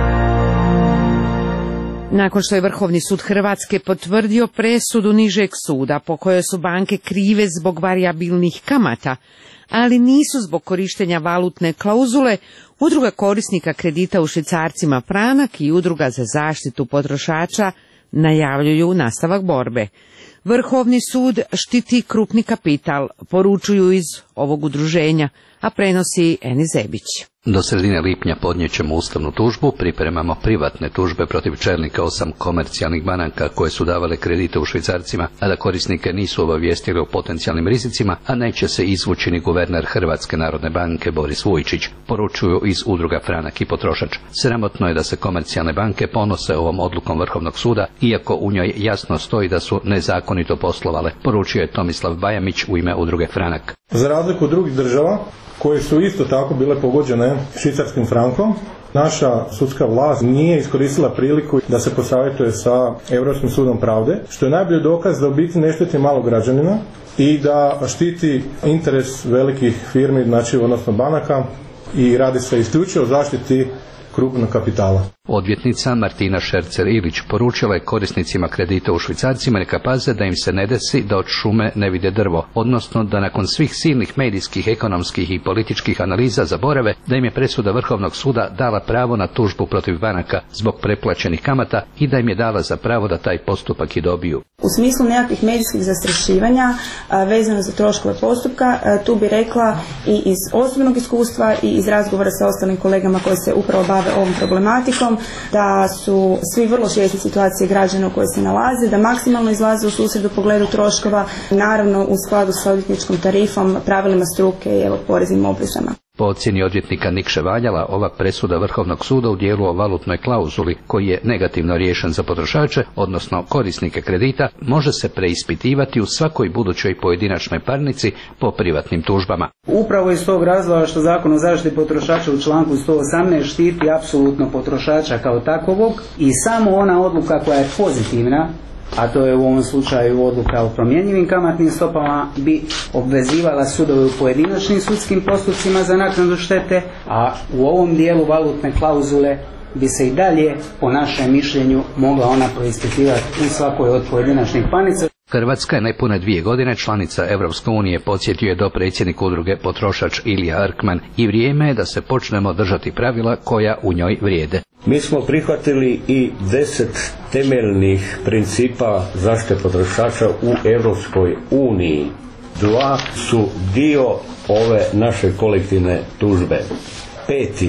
Nakon što je Vrhovni sud Hrvatske potvrdio presudu nižeg suda po kojoj su banke krive zbog varijabilnih kamata, ali nisu zbog korištenja valutne klauzule, Udruga korisnika kredita u švicarcima Franak i Udruga za zaštitu potrošača najavljuju nastavak borbe. Vrhovni sud štiti krupni kapital, poručuju iz ovog udruženja, a prenosi Eni Zebić. Do sredine lipnja podnijet ćemo ustavnu tužbu, pripremamo privatne tužbe protiv čelnika 8 komercijalnih banaka koje su davale kredite u švicarcima, a da korisnike nisu obavijestili o potencijalnim rizicima, a neće se izvući ni guverner Hrvatske narodne banke Boris Vujčić, poručuju iz udruga Franak i Potrošač. Sramotno je da se komercijalne banke ponose ovom odlukom Vrhovnog suda, iako u njoj jasno stoji da su nezakonito poslovale, poručio je Tomislav Bajamić u ime udruge Franak. Za razliku od drugih država koje su isto tako bile pogođene švicarskim frankom, naša sudska vlast nije iskoristila priliku da se posavjetuje sa Europskim sudom pravde, što je najbolji dokaz da u biti ne štiti malog građanina i da štiti interes velikih firmi, znači odnosno banaka, i radi se isključivo o zaštiti krupnog kapitala. Odvjetnica Martina Šercer-Ilić poručila je korisnicima kredita u švicarcima neka paze da im se ne desi da od šume ne vide drvo, odnosno da nakon svih silnih medijskih, ekonomskih i političkih analiza zaborave da im je presuda Vrhovnog suda dala pravo na tužbu protiv banaka zbog preplaćenih kamata i da im je dala za pravo da taj postupak i dobiju. U smislu nekakvih medijskih zastrašivanja vezano za troškove postupka, tu bi rekla i iz osobnog iskustva i iz razgovora sa ostalim kolegama koji se upravo bave ovom problematikom, da su svi vrlo svjesni situacije građana u kojoj se nalaze, da maksimalno izlaze u susret u pogledu troškova, naravno u skladu sa odvjetničkom tarifom, pravilima struke i poreznim obvezama. Po ocjeni odvjetnika Nikše Valjala, ova presuda Vrhovnog suda u dijelu o valutnoj klauzuli, koji je negativno riješen za potrošače, odnosno korisnike kredita, može se preispitivati u svakoj budućoj pojedinačnoj parnici po privatnim tužbama. Upravo iz tog razloga što Zakon o zaštiti potrošača u članku 118 štiti apsolutno potrošača kao takovog i samo ona odluka koja je pozitivna, a to je u ovom slučaju odluka o promjenjivim kamatnim stopama, bi obvezivala sudove u pojedinačnim sudskim postupcima za naknadu štete, a u ovom dijelu valutne klauzule bi se i dalje, po našem mišljenju, mogla ona preispitivati u svakoj od pojedinačnih parnica. Hrvatska je nepune 2 godine članica Europske unije, podsjetio je dopredsjednik udruge Potrošač Ilija Arkman, i vrijeme je da se počnemo držati pravila koja u njoj vrijede. Mi smo prihvatili i 10 temeljnih principa zaštite potrošača u Europskoj uniji. 2 su dio ove naše kolektivne tužbe. 5.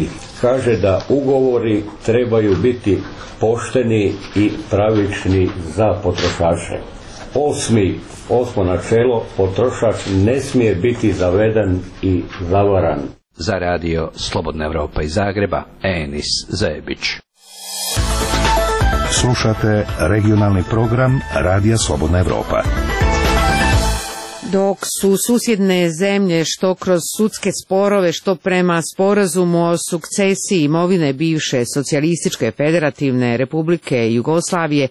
kaže da ugovori trebaju biti pošteni i pravični za potrošače. Osmo načelo, potrošač ne smije biti zaveden i zavaran. Za radio Slobodna Evropa iz Zagreba, Enis Zajebić. Slušate regionalni program Radija Slobodna Evropa. Dok su susjedne zemlje što kroz sudske sporove, što prema sporazumu o sukcesiji imovine bivše socijalističke federativne republike Jugoslavije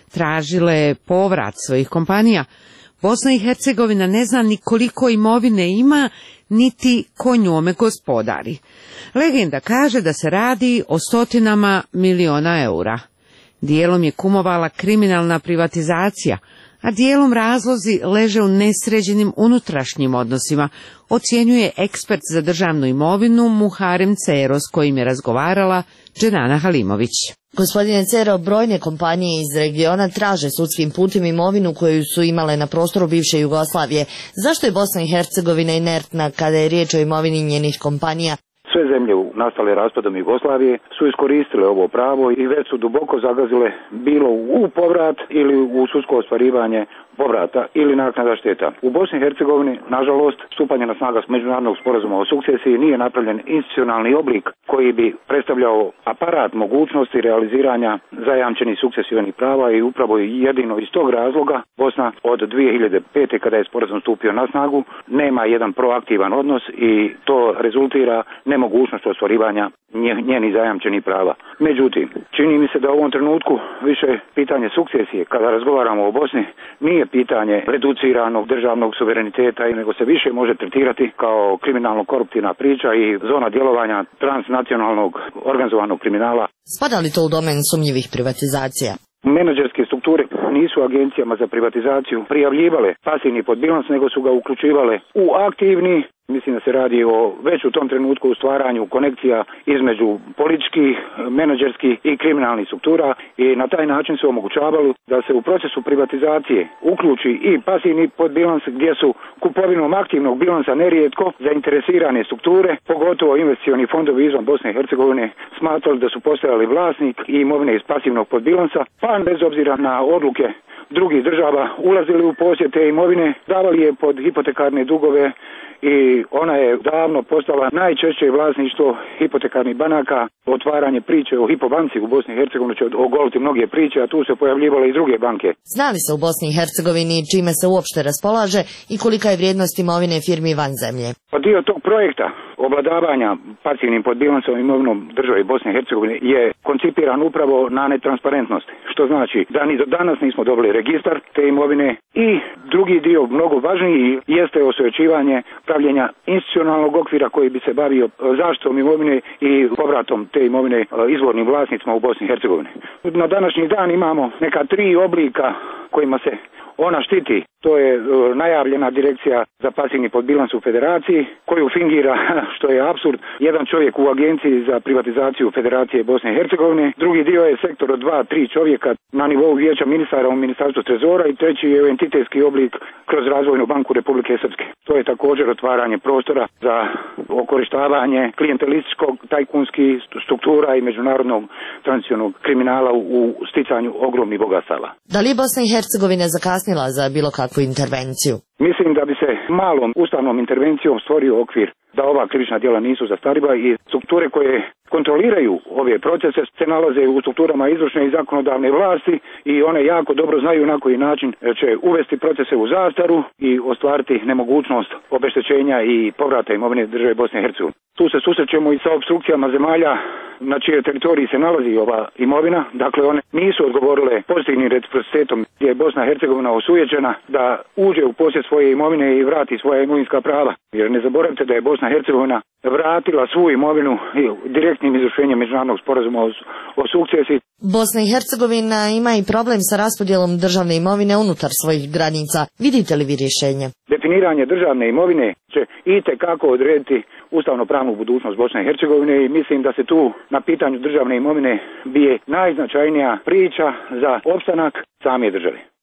tražile povrat svojih kompanija, Bosna i Hercegovina ne zna ni koliko imovine ima, niti ko njome gospodari. Legenda kaže da se radi o stotinama miliona eura. Dijelom je kumovala kriminalna privatizacija, a dijelom razlozi leže u nesređenim unutrašnjim odnosima, ocjenjuje ekspert za državnu imovinu Muharem Cero, s kojim je razgovarala Dženana Halimović. Gospodine Cero, brojne kompanije iz regiona traže sudskim putem imovinu koju su imale na prostoru bivše Jugoslavije. Zašto je Bosna i Hercegovina inertna kada je riječ o imovini njenih kompanija? Sve zemlje nastale raspadom Jugoslavije su iskoristile ovo pravo i već su duboko zagazile bilo u povrat ili u sudsko ostvarivanje povrata ili naknada šteta. U Bosni i Hercegovini, nažalost, stupanje na snagu međunarodnog sporazuma o sukcesiji nije napravljen institucionalni oblik koji bi predstavljao aparat mogućnosti realiziranja zajamčenih sukcesivnih prava i upravo jedino iz tog razloga Bosna od 2005. kada je sporazum stupio na snagu nema jedan proaktivan odnos i to rezultira nemogućnost ostvarivanja njenih zajamčenih prava. Međutim, čini mi se da u ovom trenutku više pitanje sukcesije, kada razgovaramo o Bosni, nije pitanje reduciranog državnog suvereniteta, nego se više može tretirati kao kriminalno-koruptivna priča i zona djelovanja transnacionalnog organizovanog kriminala. Spada li to u domen sumnjivih privatizacija? Menadžerske strukture nisu agencijama za privatizaciju prijavljivale pasivni podbilans, nego su ga uključivale u aktivni. Mislim da se radi o već u tom trenutku u stvaranju konekcija između političkih, menadžerskih i kriminalnih struktura i na taj način se omogućavalo da se u procesu privatizacije uključi i pasivni podbilans gdje su kupovinom aktivnog bilansa nerijetko zainteresirane strukture, pogotovo investicioni fondovi izvan Bosne i Hercegovine, smatrali da su postojali vlasnik i imovine iz pasivnog podbilansa, pa bez obzira na odluke drugih država ulazili u posjed te imovine, davali je pod hipotekarne dugove i ona je davno postala najčešće vlasništvo hipotekarnih banaka. Otvaranje priče o Hipobanci u Bosni i Hercegovini će ogoliti mnoge priče, a tu se pojavljivale i druge banke. Zna li se u Bosni i Hercegovini čime se uopšte raspolaže i kolika je vrijednost imovine firmi van zemlje? Pa dio tog projekta obladavanja pasivnim podbilansom imovinom države Bosne i Hercegovine je koncipiran upravo na netransparentnost, što znači da ni do danas nismo dobili registar te imovine i drugi dio, mnogo važniji, jeste osvećivanje pravljenja institucionalnog okvira koji bi se bavio zaštitom imovine i povratom te imovine izvornim vlasnicima u Bosni i Hercegovini. Na današnji dan imamo neka 3 oblika kojima se ona štiti. To je najavljena direkcija za pasivni podbilans u federaciji, koju fingira, što je apsurd, jedan čovjek u agenciji za privatizaciju Federacije Bosne i Hercegovine. Drugi dio je sektor od 2-3 čovjeka na nivou vijeća ministara u Ministarstvu trezora i treći je entitetski oblik kroz Razvojnu banku Republike Srpske. To je također otvaranje prostora za okorištavanje klijentelističkog, tajkunskih struktura i međunarodnog tranzicionog kriminala u sticanju ogromnih bogatstava. Da li Bosna i Hercegovina zakasnila za bilo kakvu intervenciju? Mislim da bi se malom ustavnom intervencijom stvorio okvir da ova krivična djela nisu zastariva i strukture koje kontroliraju ove procese se nalaze u strukturama izvršne i zakonodavne vlasti i one jako dobro znaju na koji način će uvesti procese u zastaru i ostvariti nemogućnost obeštećenja i povrata imovine države Bosne i Hercegovine. Tu se susrećemo i sa opstrukcijama zemalja na čije teritoriji se nalazi ova imovina, dakle one nisu odgovorile pozitivnim reciprocitetom gdje je Bosna i Hercegovina osujećena da uđe u posjed svoje imovine i vrati svoja imovinska prava. Jer ne zaboravite da je Bosna i Hercegovina vratila svu imovinu direktnim izvršenjem međunarodnog sporazuma o sukcesiji. Bosna i Hercegovina ima i problem sa raspodjelom državne imovine unutar svojih granica. Vidite li vi rješenje? Definiranje državne imovine će itekako odrediti ustavno-pravnu budućnost Bosne i Hercegovine i mislim da se tu na pitanju državne imovine bije najznačajnija priča za opstanak same države.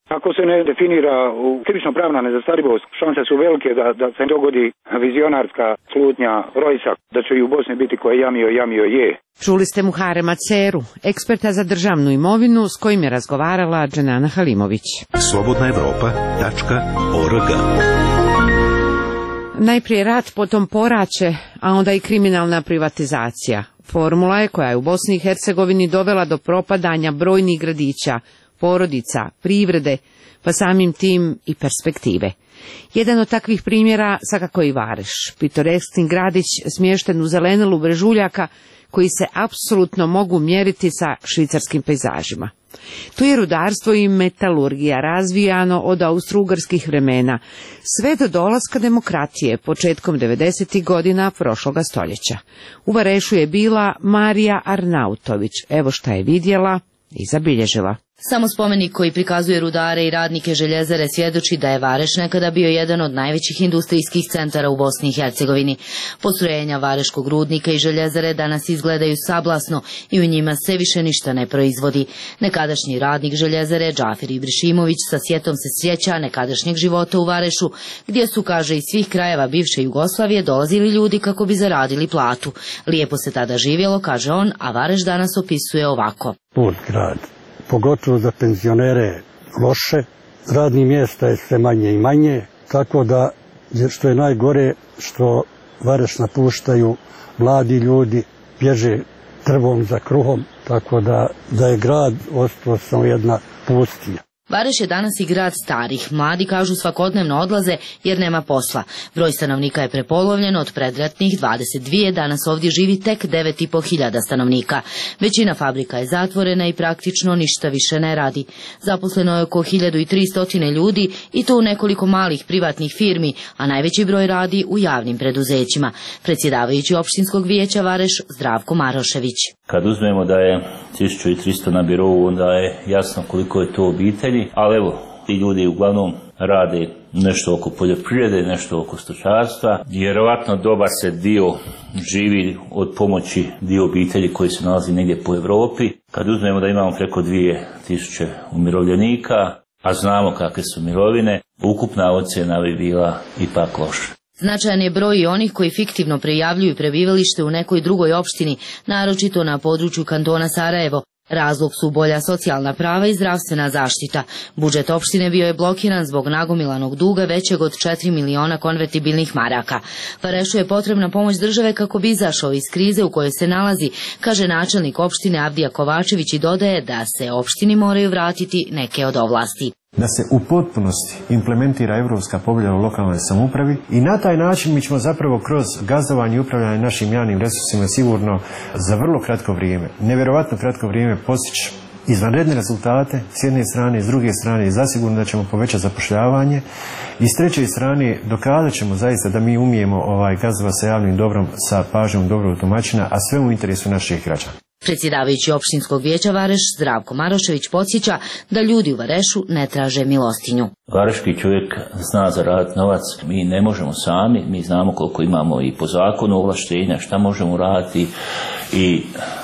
Ako se ne definira u krivično pravna nezastarivost, šanse su velike da se dogodi vizionarska slutnja Rojsa, da će i u Bosni biti ko je jamio je. Čuli ste Muharema Ceru, eksperta za državnu imovinu s kojim je razgovarala Dženana Halimović. Slobodnaevropa.org. Najprije rat, potom poraće, a onda i kriminalna privatizacija. Formula je koja je u Bosni i Hercegovini dovela do propadanja brojnih gradića, porodica, privrede, pa samim tim i perspektive. Jedan od takvih primjera svakako i Vareš, pitoreskni gradić smješten u zelenelu brežuljaka koji se apsolutno mogu mjeriti sa švicarskim pejzažima. Tu je rudarstvo i metalurgija razvijano od austrougarskih vremena, sve do dolaska demokratije početkom 90. godina prošloga stoljeća. U Varešu je bila Marija Arnautović, evo šta je vidjela i zabilježila. Samo spomenik koji prikazuje rudare i radnike željezare svjedoči da je Vareš nekada bio jedan od najvećih industrijskih centara u Bosni i Hercegovini. Postrojenja Vareškog rudnika i željezare danas izgledaju sablasno i u njima se više ništa ne proizvodi. Nekadašnji radnik željezare Džafir Ibrišimović sa sjetom se sjeća nekadašnjeg života u Varešu, gdje su, kaže, iz svih krajeva bivše Jugoslavije dolazili ljudi kako bi zaradili platu. Lijepo se tada živjelo, kaže on, a Vareš danas opisuje ovako. Put grad. Pogotovo za penzionere loše, radnih mjesta je sve manje i manje, tako da, što je najgore, što Vareš napuštaju mladi ljudi, bježe trvom za kruhom, tako da je grad ostao samo jedna pustinja. Vareš je danas i grad starih. Mladi, kažu, svakodnevno odlaze jer nema posla. Broj stanovnika je prepolovljen, od predratnih 22, danas ovdje živi tek 9.500 stanovnika. Većina fabrika je zatvorena i praktično ništa više ne radi. Zaposleno je oko 1300 ljudi i to u nekoliko malih privatnih firmi, a najveći broj radi u javnim preduzećima. Predsjedavajući opštinskog vijeća Vareš Zdravko Marošević. Kad uzmemo da je 1300 na birovu, onda je jasno koliko je to obitelji, ali evo, ti ljudi uglavnom rade nešto oko poljoprivrede, nešto oko stočarstva. Vjerovatno dobar se dio živi od pomoći dio obitelji koji se nalazi negdje po Europi. Kad uzmemo da imamo preko 2000 umirovljenika, a znamo kakve su mirovine, ukupna ocjena bi bila ipak loša. Značajan je broj i onih koji fiktivno prijavljuju prebivalište u nekoj drugoj opštini, naročito na području kantona Sarajevo. Razlog su bolja socijalna prava i zdravstvena zaštita. Budžet opštine bio je blokiran zbog nagomilanog duga većeg od 4 miliona konvertibilnih maraka. Varešu je potrebna pomoć države kako bi izašao iz krize u kojoj se nalazi, kaže načelnik opštine Avdija Kovačević i dodaje da se opštini moraju vratiti neke od ovlasti. Da se u potpunosti implementira Europska povelja o lokalnoj samoupravi i na taj način mi ćemo zapravo kroz gazdovanje i upravljanje našim javnim resursima sigurno za vrlo kratko vrijeme, nevjerovatno kratko vrijeme postići izvanredne rezultate s jedne strane, s druge strane zasigurno da ćemo povećati zapošljavanje i s treće strane dokazat ćemo zaista da mi umijemo gazdovati sa javnim dobrom, sa pažnjom dobrog domaćina, a sve u interesu naših građana. Predsjedavajući opštinskog vijeća Vareš Zdravko Marošević podsjeća da ljudi u Varešu ne traže milostinju. Vareški čovjek zna zaraditi novac, mi ne možemo sami, mi znamo koliko imamo i po zakonu ovlaštenja, šta možemo raditi i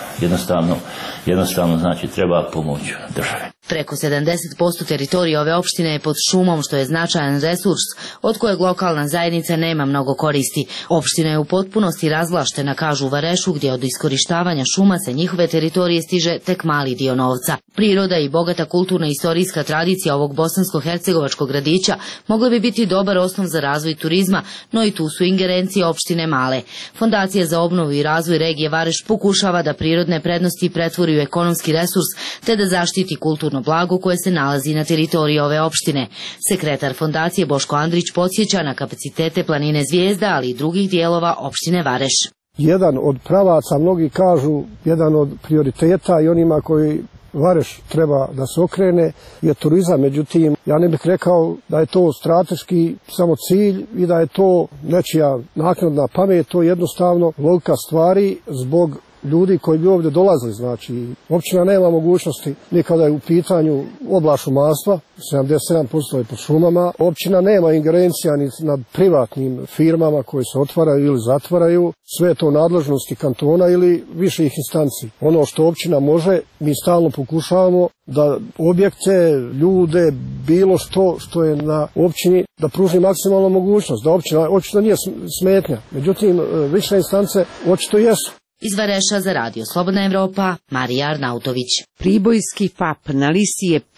jednostavno znači treba pomoć države. Preko 70% teritorija ove opštine je pod šumom, što je značajan resurs od kojeg lokalna zajednica nema mnogo koristi. Opština je u potpunosti razvlaštena, kažu u Varešu, gdje od iskorištavanja šuma sa njihove teritorije stiže tek mali dio novca. Priroda i bogata kulturna i istorijska tradicija ovog bosansko-hercegovačkog gradića mogla bi biti dobar osnov za razvoj turizma, no i tu su ingerencije opštine male. Fondacija za obnovu i razvoj regije Vareš pokušava da prirodne prednosti pretvori u ekonomski resurs, te da zaštiti kulturno blago koje se nalazi na teritoriji ove opštine. Sekretar fondacije Boško Andrić podsjeća na kapacitete planine Zvijezda, ali i drugih dijelova opštine Vareš. Jedan od pravaca, mnogi kažu, jedan od prioriteta i onima koji Vareš treba da se okrene je turizam, međutim ja ne bih rekao da je to strateški samo cilj i da je to nečija naknadna pamet, to je jednostavno logika stvari zbog ljudi koji bi ovdje dolazili. Znači, općina nema mogućnosti ni kada je u pitanju oblast šumarstva, 77% je pod šumama. Općina nema ingerencija ni nad privatnim firmama koje se otvaraju ili zatvaraju. Sve je to nadležnosti kantona ili viših instanci. Ono što općina može, mi stalno pokušavamo da objekte, ljude, bilo što je na općini, da pruži maksimalnu mogućnost, da općina očito nije smetnja. Međutim, više instance očito jesu. Iz Vareša za Radio Slobodna Evropa, Marija Arnautović. Pribojski FAP na listi je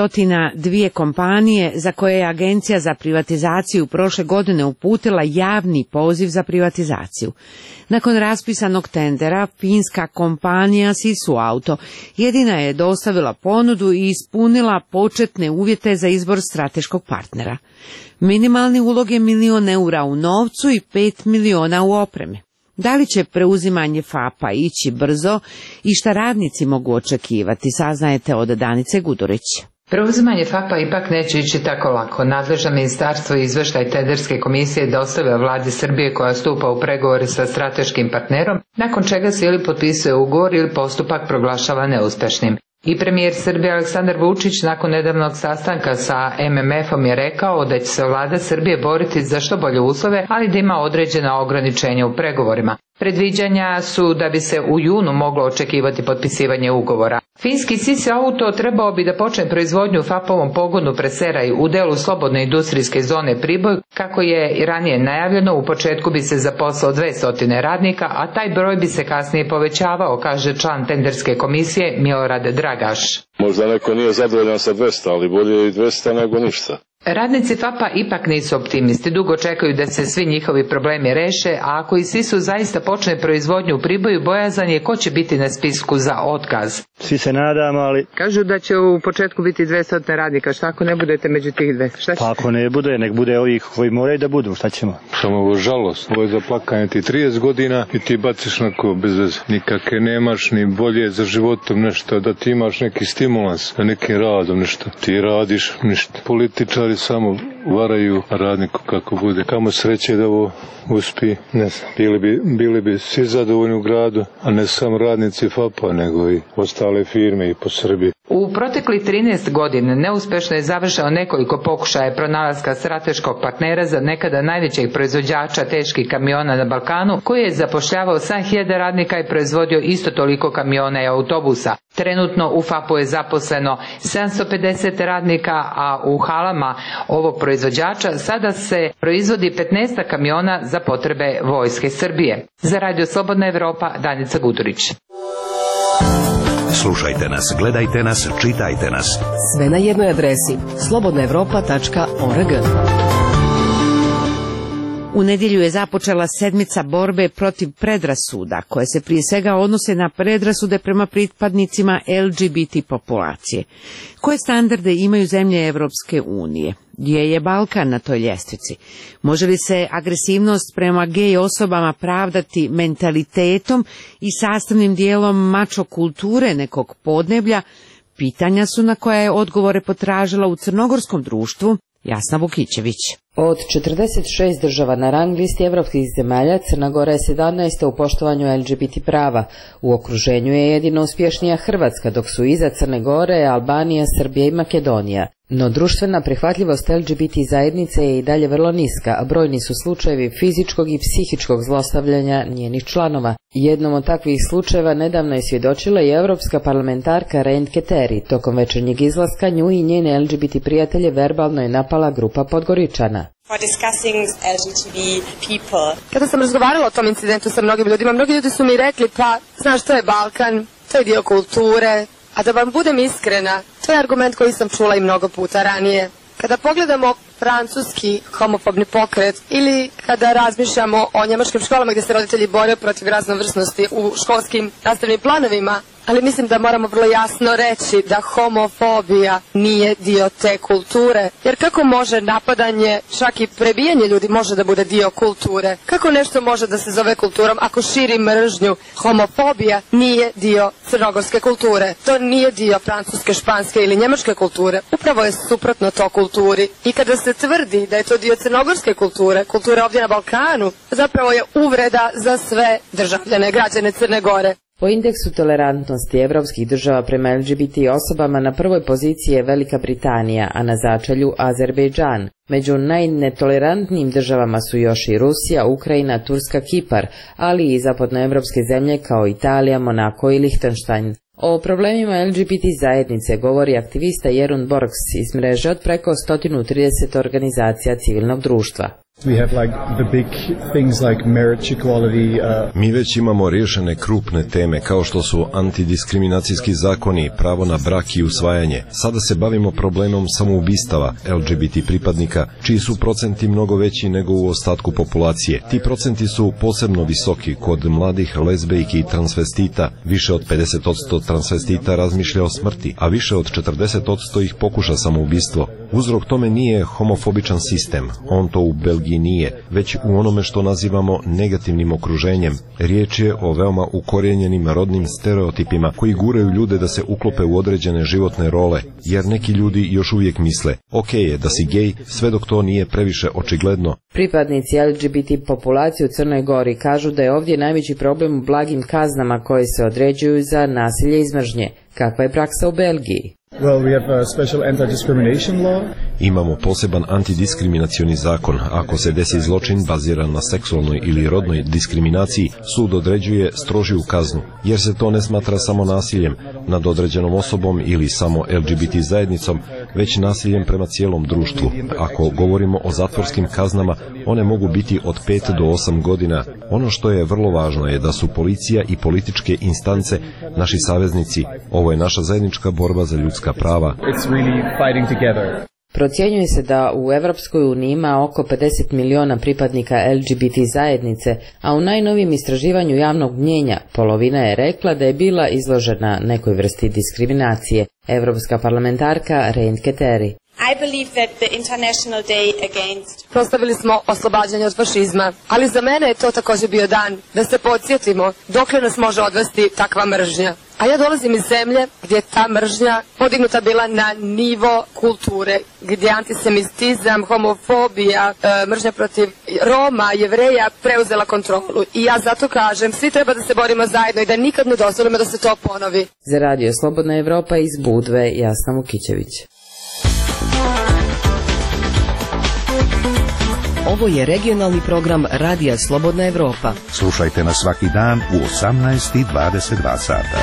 502 kompanije za koje je Agencija za privatizaciju prošle godine uputila javni poziv za privatizaciju. Nakon raspisanog tendera, finska kompanija Sisu Auto jedina je dostavila ponudu i ispunila početne uvjete za izbor strateškog partnera. Minimalni ulog je 1 milion eura u novcu i 5 miliona u opremi. Da li će preuzimanje FAP-a ići brzo i šta radnici mogu očekivati, saznajete od Danice Gudurić. Preuzimanje FAP-a ipak neće ići tako lako. Nadležno ministarstvo i izveštaj tenderske komisije dostavlja vladi Srbije koja stupa u pregovore sa strateškim partnerom, nakon čega se ili potpisuje ugovor ili postupak proglašava neuspešnim. I premijer Srbije Aleksandar Vučić nakon nedavnog sastanka sa MMF-om je rekao da će se vlada Srbije boriti za što bolje uslove, ali da ima određena ograničenja u pregovorima. Predviđanja su da bi se u junu moglo očekivati potpisivanje ugovora. Finski Sisu Auto trebao bi da počne proizvodnju u FAP-ovom pogonu Preseraj u delu slobodne industrijske zone Priboj, kako je i ranije najavljeno. U početku bi se zaposlao 200 radnika, a taj broj bi se kasnije povećavao, kaže član tenderske komisije Milorad Dragaš. Možda neko nije zadovoljan sa 200, ali bolje i 200 nego ništa. Radnici FAP-a ipak nisu optimisti, dugo čekaju da se svi njihovi problemi reše, a ako i Sisu zaista počne proizvodnju u Priboju, bojazan je ko će biti na spisku za otkaz. Svi se nadamo, ali... Kažu da će u početku biti 200 radnika, šta ako ne budete među tih 200? Pa ako ne bude, nek bude ovih koji moraju da budu, šta ćemo? Samo ovo žalost, ovo je za plakanje ti 30 godina i ti baciš nako bez veze. Nikakve nemaš ni bolje za životom nešto, da ti imaš neki stimulans, da nekim radom nešto. Ti radiš ništa. Političari samo varaju radniku kako bude. Kamo sreće da ovo uspi, ne znam. Bili bi svi zadovoljni u gradu, a ne samo radnici FAP-a, nego i ostale firme i po Srbiji. U protekli 13 godina neuspešno je završeno nekoliko pokušaja pronalaska strateškog partnera za nekada najvećeg proizvođača teških kamiona na Balkanu, koji je zapošljavao 7.000 radnika i proizvodio isto toliko kamiona i autobusa. Trenutno u FAP-u je zaposleno 750 radnika, a u halama ovog proizvođača sada se proizvodi 15 kamiona za potrebe Vojske Srbije. Za Radio Slobodna Evropa, Danica Gudurić. Slušajte nas, gledajte nas, čitajte nas. Sve na jednoj adresi slobodnaevropa.org. U nedjelju je započela sedmica borbe protiv predrasuda, koje se prije svega odnose na predrasude prema pripadnicima LGBT populacije. Koje standarde imaju zemlje Evropske unije? Gdje je Balkan na toj ljestvici? Može li se agresivnost prema gej osobama pravdati mentalitetom i sastavnim dijelom mačo kulture nekog podneblja? Pitanja su na koja je odgovore potražila u crnogorskom društvu Jasna Vukićević. Od 46 država na rang listi evropskih zemalja, Crna Gora je 17. u poštovanju LGBT prava. U okruženju je jedino uspješnija Hrvatska, dok su iza Crne Gore Albanija, Srbija i Makedonija. No društvena prihvatljivost LGBT zajednice je i dalje vrlo niska, a brojni su slučajevi fizičkog i psihičkog zlostavljanja njenih članova. Jednom od takvih slučajeva nedavno je svjedočila i evropska parlamentarka Reintke Teri. Tokom večernjeg izlaska nju i njene LGBT prijatelje verbalno je napala grupa Podgoričana. Kada sam razgovarala o tom incidentu sa mnogim ljudima, mnogi ljudi su mi rekli, pa znaš, to je Balkan, to je dio kulture. A da vam budem iskrena, to je argument koji sam čula i mnogo puta ranije. Kada pogledamo francuski homofobni pokret ili kada razmišljamo o njemačkim školama gdje se roditelji bore protiv raznovrsnosti u školskim nastavnim planovima, ali mislim da moramo vrlo jasno reći da homofobija nije dio te kulture. Jer kako može napadanje, čak i prebijanje ljudi može da bude dio kulture? Kako nešto može da se zove kulturom ako širi mržnju? Homofobija nije dio crnogorske kulture. To nije dio francuske, španske ili njemačke kulture. Upravo je suprotno to kulturi. I kada se tvrdi da je to dio crnogorske kulture, kulture ovdje na Balkanu, zapravo je uvreda za sve državljane, građane Crne Gore. Po indeksu tolerantnosti evropskih država prema LGBT osobama na prvoj poziciji je Velika Britanija, a na začelju Azerbejdžan. Među najnetolerantnijim državama su još i Rusija, Ukrajina, Turska, Kipar, ali i zapadnoevropske zemlje kao Italija, Monako i Lihtenštajn. O problemima LGBT zajednice govori aktivista Jerun Borgs iz mreže od preko 130 organizacija civilnog društva. Mi već imamo riješene krupne teme kao što su antidiskriminacijski zakoni, pravo na brak i usvajanje. Sada se bavimo problemom samoubistava LGBT pripadnika, čiji su procenti mnogo veći nego u ostatku populacije. Ti procenti su posebno visoki kod mladih lezbejki i transvestita. Više od 50% transvestita razmišlja o smrti, a više od 40% ih pokuša samoubistvo. Uzrok tome nije homofobičan sistem, on to u Belgiji nije, već u onome što nazivamo negativnim okruženjem. Riječ je o veoma ukorijenjenim rodnim stereotipima koji guraju ljude da se uklope u određene životne role, jer neki ljudi još uvijek misle, ok je da si gej, sve dok to nije previše očigledno. Pripadnici LGBT populacije u Crnoj Gori kažu da je ovdje najveći problem u blagim kaznama koje se određuju za nasilje iz mržnje. Kakva je praksa u Belgiji? Imamo poseban antidiskriminacioni zakon. Ako se desi zločin baziran na seksualnoj ili rodnoj diskriminaciji, sud određuje strožiju kaznu, jer se to ne smatra samo nasiljem nad određenom osobom ili samo LGBT zajednicom, već nasiljem prema cijelom društvu. Ako govorimo o zatvorskim kaznama, one mogu biti od 5 do 8 godina. Ono što je vrlo važno je da su policija i političke instance naši saveznici. Ovo je naša zajednička borba za ljudska prava. Procjenjuje se da u Evropskoj uniji ima oko 50 miliona pripadnika LGBT zajednice, a u najnovijem istraživanju javnog mnijenja polovina je rekla da je bila izložena nekoj vrsti diskriminacije. Evropska parlamentarka Reintke Terry. Proslavili smo oslobađanje od fašizma, ali za mene je to također bio dan da se podsjetimo dokle nas može odvesti takva mržnja. A ja dolazim iz zemlje gdje je ta mržnja podignuta bila na nivo kulture, gdje antisemitizam, homofobija, mržnja protiv Roma, Jevreja preuzela kontrolu. I ja zato kažem, svi treba da se borimo zajedno i da nikad ne dozvolimo da se to ponovi. Za Radio Slobodna Evropa iz Budve, Jasna Vukićević. Ovo je regionalni program Radija Slobodna Evropa. Slušajte nas svaki dan u 18:22 sata.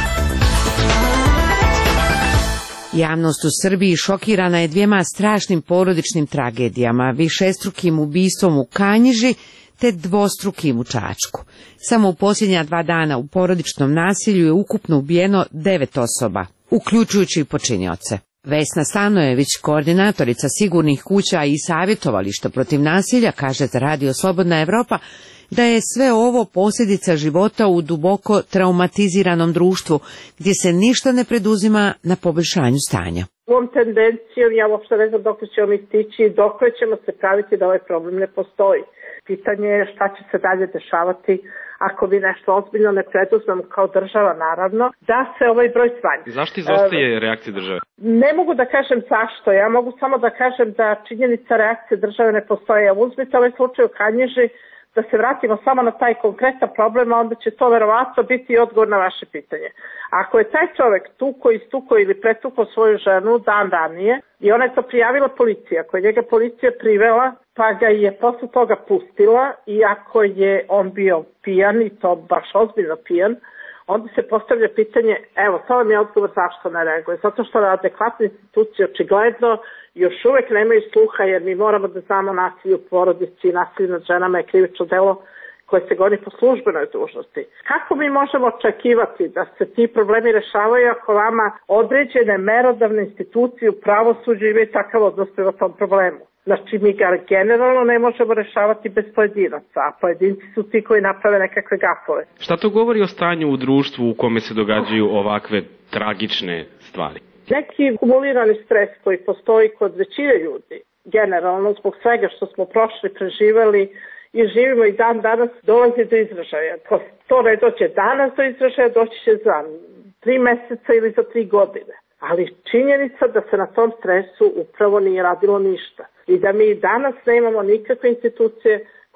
Javnost u Srbiji šokirana je dvijema strašnim porodičnim tragedijama, višestrukim ubistvom u Kanjiži te dvostrukim u Čačku. Samo u posljednja 2 dana u porodičnom nasilju je ukupno ubijeno 9 osoba, uključujući i počinioce. Vesna Stanojević, koordinatorica sigurnih kuća i savjetovališta protiv nasilja, kaže za Radio Slobodna Evropa da je sve ovo posljedica života u duboko traumatiziranom društvu, gdje se ništa ne preduzima na poboljšanju stanja. Ovom tendencijom ja uopšte ne znam dok ćemo mi stići i dok ćemo se praviti da ovaj problem ne postoji. Pitanje je šta će se dalje dešavati ako mi nešto ozbiljno ne preduzmemo kao država, naravno, da se ovaj broj smanji. Zašto izostaje reakcija države? Ne mogu da kažem zašto, ja mogu samo da kažem da činjenica reakcije države ne postoje. Uzmite ovaj slučaj u Kanjiži, da se vratimo samo na taj konkretan problem, onda će to verovatno biti odgovor na vaše pitanje. Ako je taj čovjek istukao ili pretukao svoju ženu dan ranije i ona je to prijavila policiji, ako je njega policija privela pa ga je posle toga pustila i ako je on bio pijan i to baš ozbiljno pijan, onda se postavlja pitanje, evo, to vam je odgovor zašto ne reaguje. Zato što adekvatne institucije očigledno još uvek nemaju sluha, jer mi moramo da znamo nasilje u porodici i nasilje nad ženama je krivično delo koje se goni po službenoj dužnosti. Kako mi možemo očekivati da se ti problemi rešavaju ako vama određene merodavne institucije u pravosuđu imaju takav odnos prema tom problemu? Znači, mi ga generalno ne možemo rešavati bez pojedinaca, a pojedinci su ti koji naprave nekakve gafove. Šta to govori o stanju u društvu u kome se događaju ovakve tragične stvari? Neki kumulirani stres koji postoji kod većine ljudi, generalno zbog svega što smo prošli, preživeli i živimo i dan danas, dolazi do izražaja. Ako to ne dođe danas do izražaja, doći će za 3 mjeseca ili za 3 godine. Ali činjenica da se na tom stresu upravo nije radilo ništa. I da mi danas nemamo nikakve institucije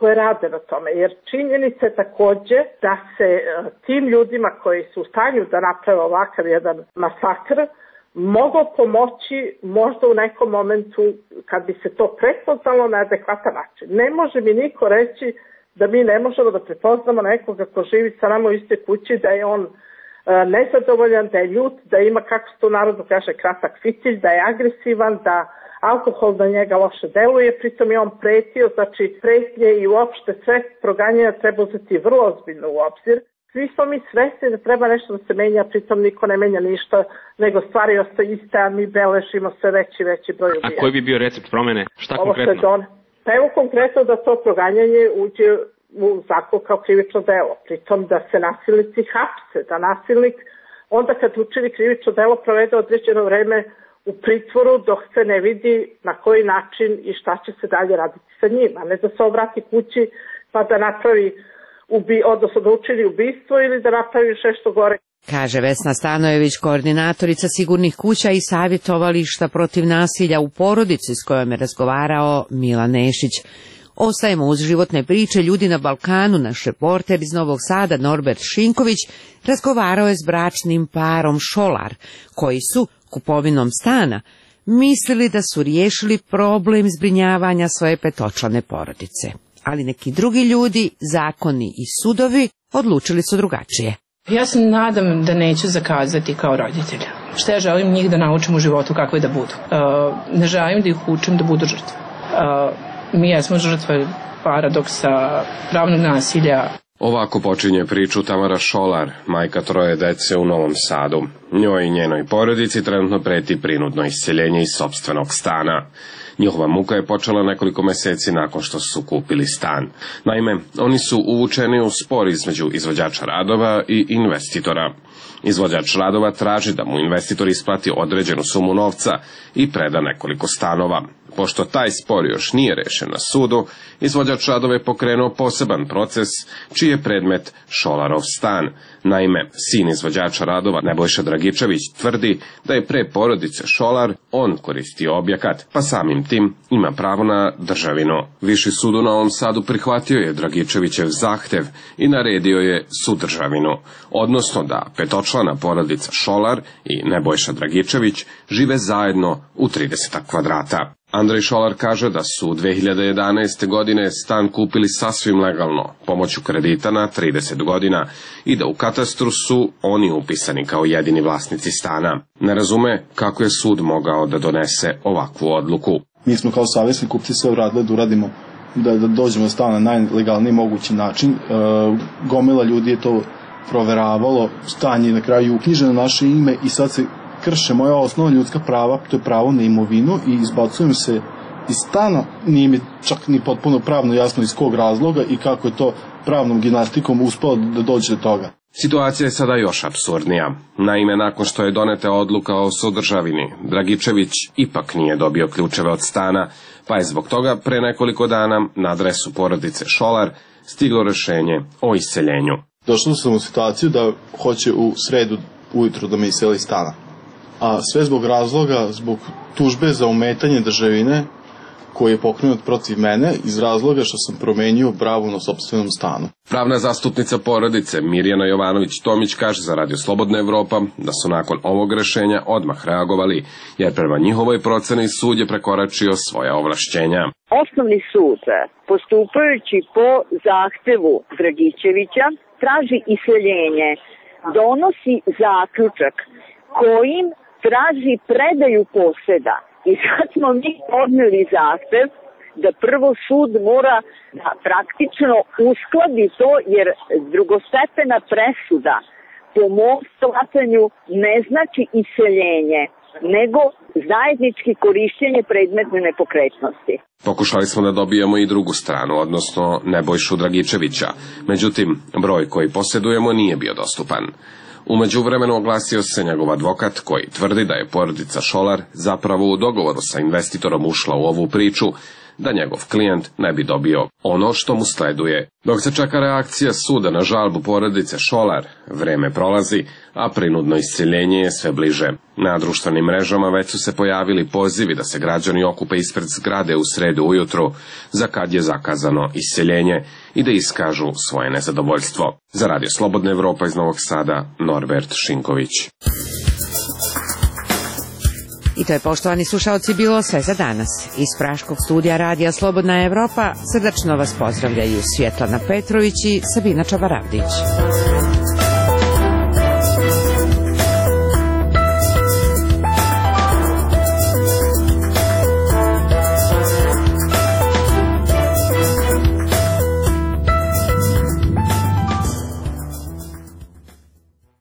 koje rade na tome, jer činjenica je takođe da se tim ljudima koji su u stanju da naprave ovakav jedan masakr moglo pomoći možda u nekom momentu kad bi se to prepoznalo na adekvatan način. Ne može mi niko reći da mi ne možemo da prepoznamo nekoga ko živi sa nama u istoj kući, da je on nezadovoljan, da je ljut, da ima, kako se to narodno kaže, kratak fitilj, da je agresivan, da alkohol na njega loše deluje, pritom je on pretio, znači pretnje i uopšte sve proganjanja treba uzeti vrlo ozbiljno u obzir. Svi smo mi svesni da treba nešto da se menja, pritom niko ne menja ništa, nego stvari ostaju iste, a mi beležimo sve veći broj ubijanja. A koji bi bio recept promene? Šta konkretno? Pa evo konkretno da to proganjanje uđe u zakon kao krivično delo, pritom da se nasilnici hapse, da nasilnik onda kad učini krivično delo provede određeno vreme u pritvoru dok se ne vidi na koji način i šta će se dalje raditi sa njim, a ne da se obrati kući pa da napravi odnosno da učini ubistvo ili da napravi još nešto gore. Kaže Vesna Stanojević, koordinatorica sigurnih kuća i savjetovališta protiv nasilja u porodici s kojom je razgovarao Milan Nešić. Ostajemo uz životne priče ljudi na Balkanu. Naš reporter iz Novog Sada Norbert Šinković razgovarao je s bračnim parom Šolar, koji su kupovinom stana mislili da su riješili problem zbrinjavanja svoje petočlane porodice. Ali neki drugi ljudi, zakoni i sudovi odlučili su drugačije. Ja se nadam da neću zakazati kao roditelj. Šta ja želim njih da naučim u životu kakve da budu. Ne želim da ih učim da budu žrtve. Mi jesmo žrtve paradoksa, pravnog nasilja. Ovako počinje priču Tamara Šolar, majka 3 dece u Novom Sadu. Njoj i njenoj porodici trenutno preti prinudno iseljenje iz sopstvenog stana. Njihova muka je počela nekoliko meseci nakon što su kupili stan. Naime, oni su uvučeni u spor između izvođača radova i investitora. Izvođač radova traži da mu investitor isplati određenu sumu novca i preda nekoliko stanova. Pošto taj spor još nije rešen na sudu, izvođač radova je pokrenuo poseban proces, čiji je predmet Šolarov stan. Naime, sin izvođača radova Nebojša Dragičević tvrdi da je pre porodice Šolar on koristio objekat, pa samim tim ima pravo na državinu. Viši sud u Novom Sadu prihvatio je Dragičevićev zahtev i naredio je sudržavinu, odnosno da petočlana porodica Šolar i Nebojša Dragičević žive zajedno u 30 kvadrata. Andrej Šolar kaže da su 2011. godine stan kupili sasvim legalno, pomoću kredita na 30 godina i da u katastru su oni upisani kao jedini vlasnici stana. Ne razume kako je sud mogao da donese ovakvu odluku. Mi smo kao savjesni kupci sve uradili da uradimo, da dođemo do stana na najlegalniji mogući način. Gomila ljudi je to proveravalo, stan je na kraju uknjiženo na naše ime i sad se krše moja osnovna ljudska prava, to je pravo na imovinu i izbacujem se iz stana, nije mi čak ni potpuno pravno jasno iz kog razloga i kako je to pravnom gimnastikom uspelo da dođe do toga. Situacija je sada još apsurdnija. Naime, nakon što je doneta odluka o sudržavini, Dragičević ipak nije dobio ključeve od stana, pa je zbog toga pre nekoliko dana na adresu porodice Šolar stiglo rešenje o iseljenju. Došao sam u situaciju da hoće u sredu ujutru da me iseli stana. A sve zbog razloga, zbog tužbe za ometanje državine koji je pokrenut protiv mene iz razloga što sam promenio pravu na sopstvenom stanu. Pravna zastupnica porodice Mirjana Jovanović-Tomić kaže za Radio Slobodna Evropa da su nakon ovog rešenja odmah reagovali, jer prema njihovoj proceni sud je prekoračio svoja ovlašćenja. Osnovni sud, postupajući po zahtevu Dragičevića, traži iseljenje, donosi zaključak kojim traži predaju poseda. I sad smo mi podneli zahtev da prvo sud mora da praktično uskladi to, jer drugostepena presuda po mom shvatanju ne znači iseljenje, nego zajednički korišćenje predmetne nepokretnosti. Pokušali smo da dobijemo i drugu stranu, odnosno Nebojšu Dragičevića, međutim, broj koji posjedujemo nije bio dostupan. U međuvremenu oglasio se njegov advokat koji tvrdi da je porodica Šolar zapravo u dogovoru sa investitorom ušla u ovu priču, da njegov klijent ne bi dobio ono što mu sleduje. Dok se čeka reakcija suda na žalbu porodice Šolar, vreme prolazi, a prinudno isceljenje je sve bliže. Na društvenim mrežama već su se pojavili pozivi da se građani okupe ispred zgrade u sredu ujutru, za kad je zakazano isceljenje, i da iskažu svoje nezadovoljstvo. Za Radio Slobodna Evropa iz Novog Sada, Norbert Šinković. I to je, poštovani slušaoci, bilo sve za danas. Iz Praškog studija Radija Slobodna Evropa srdačno vas pozdravljaju Svjetlana Petrović i Sabina Čabaravdić.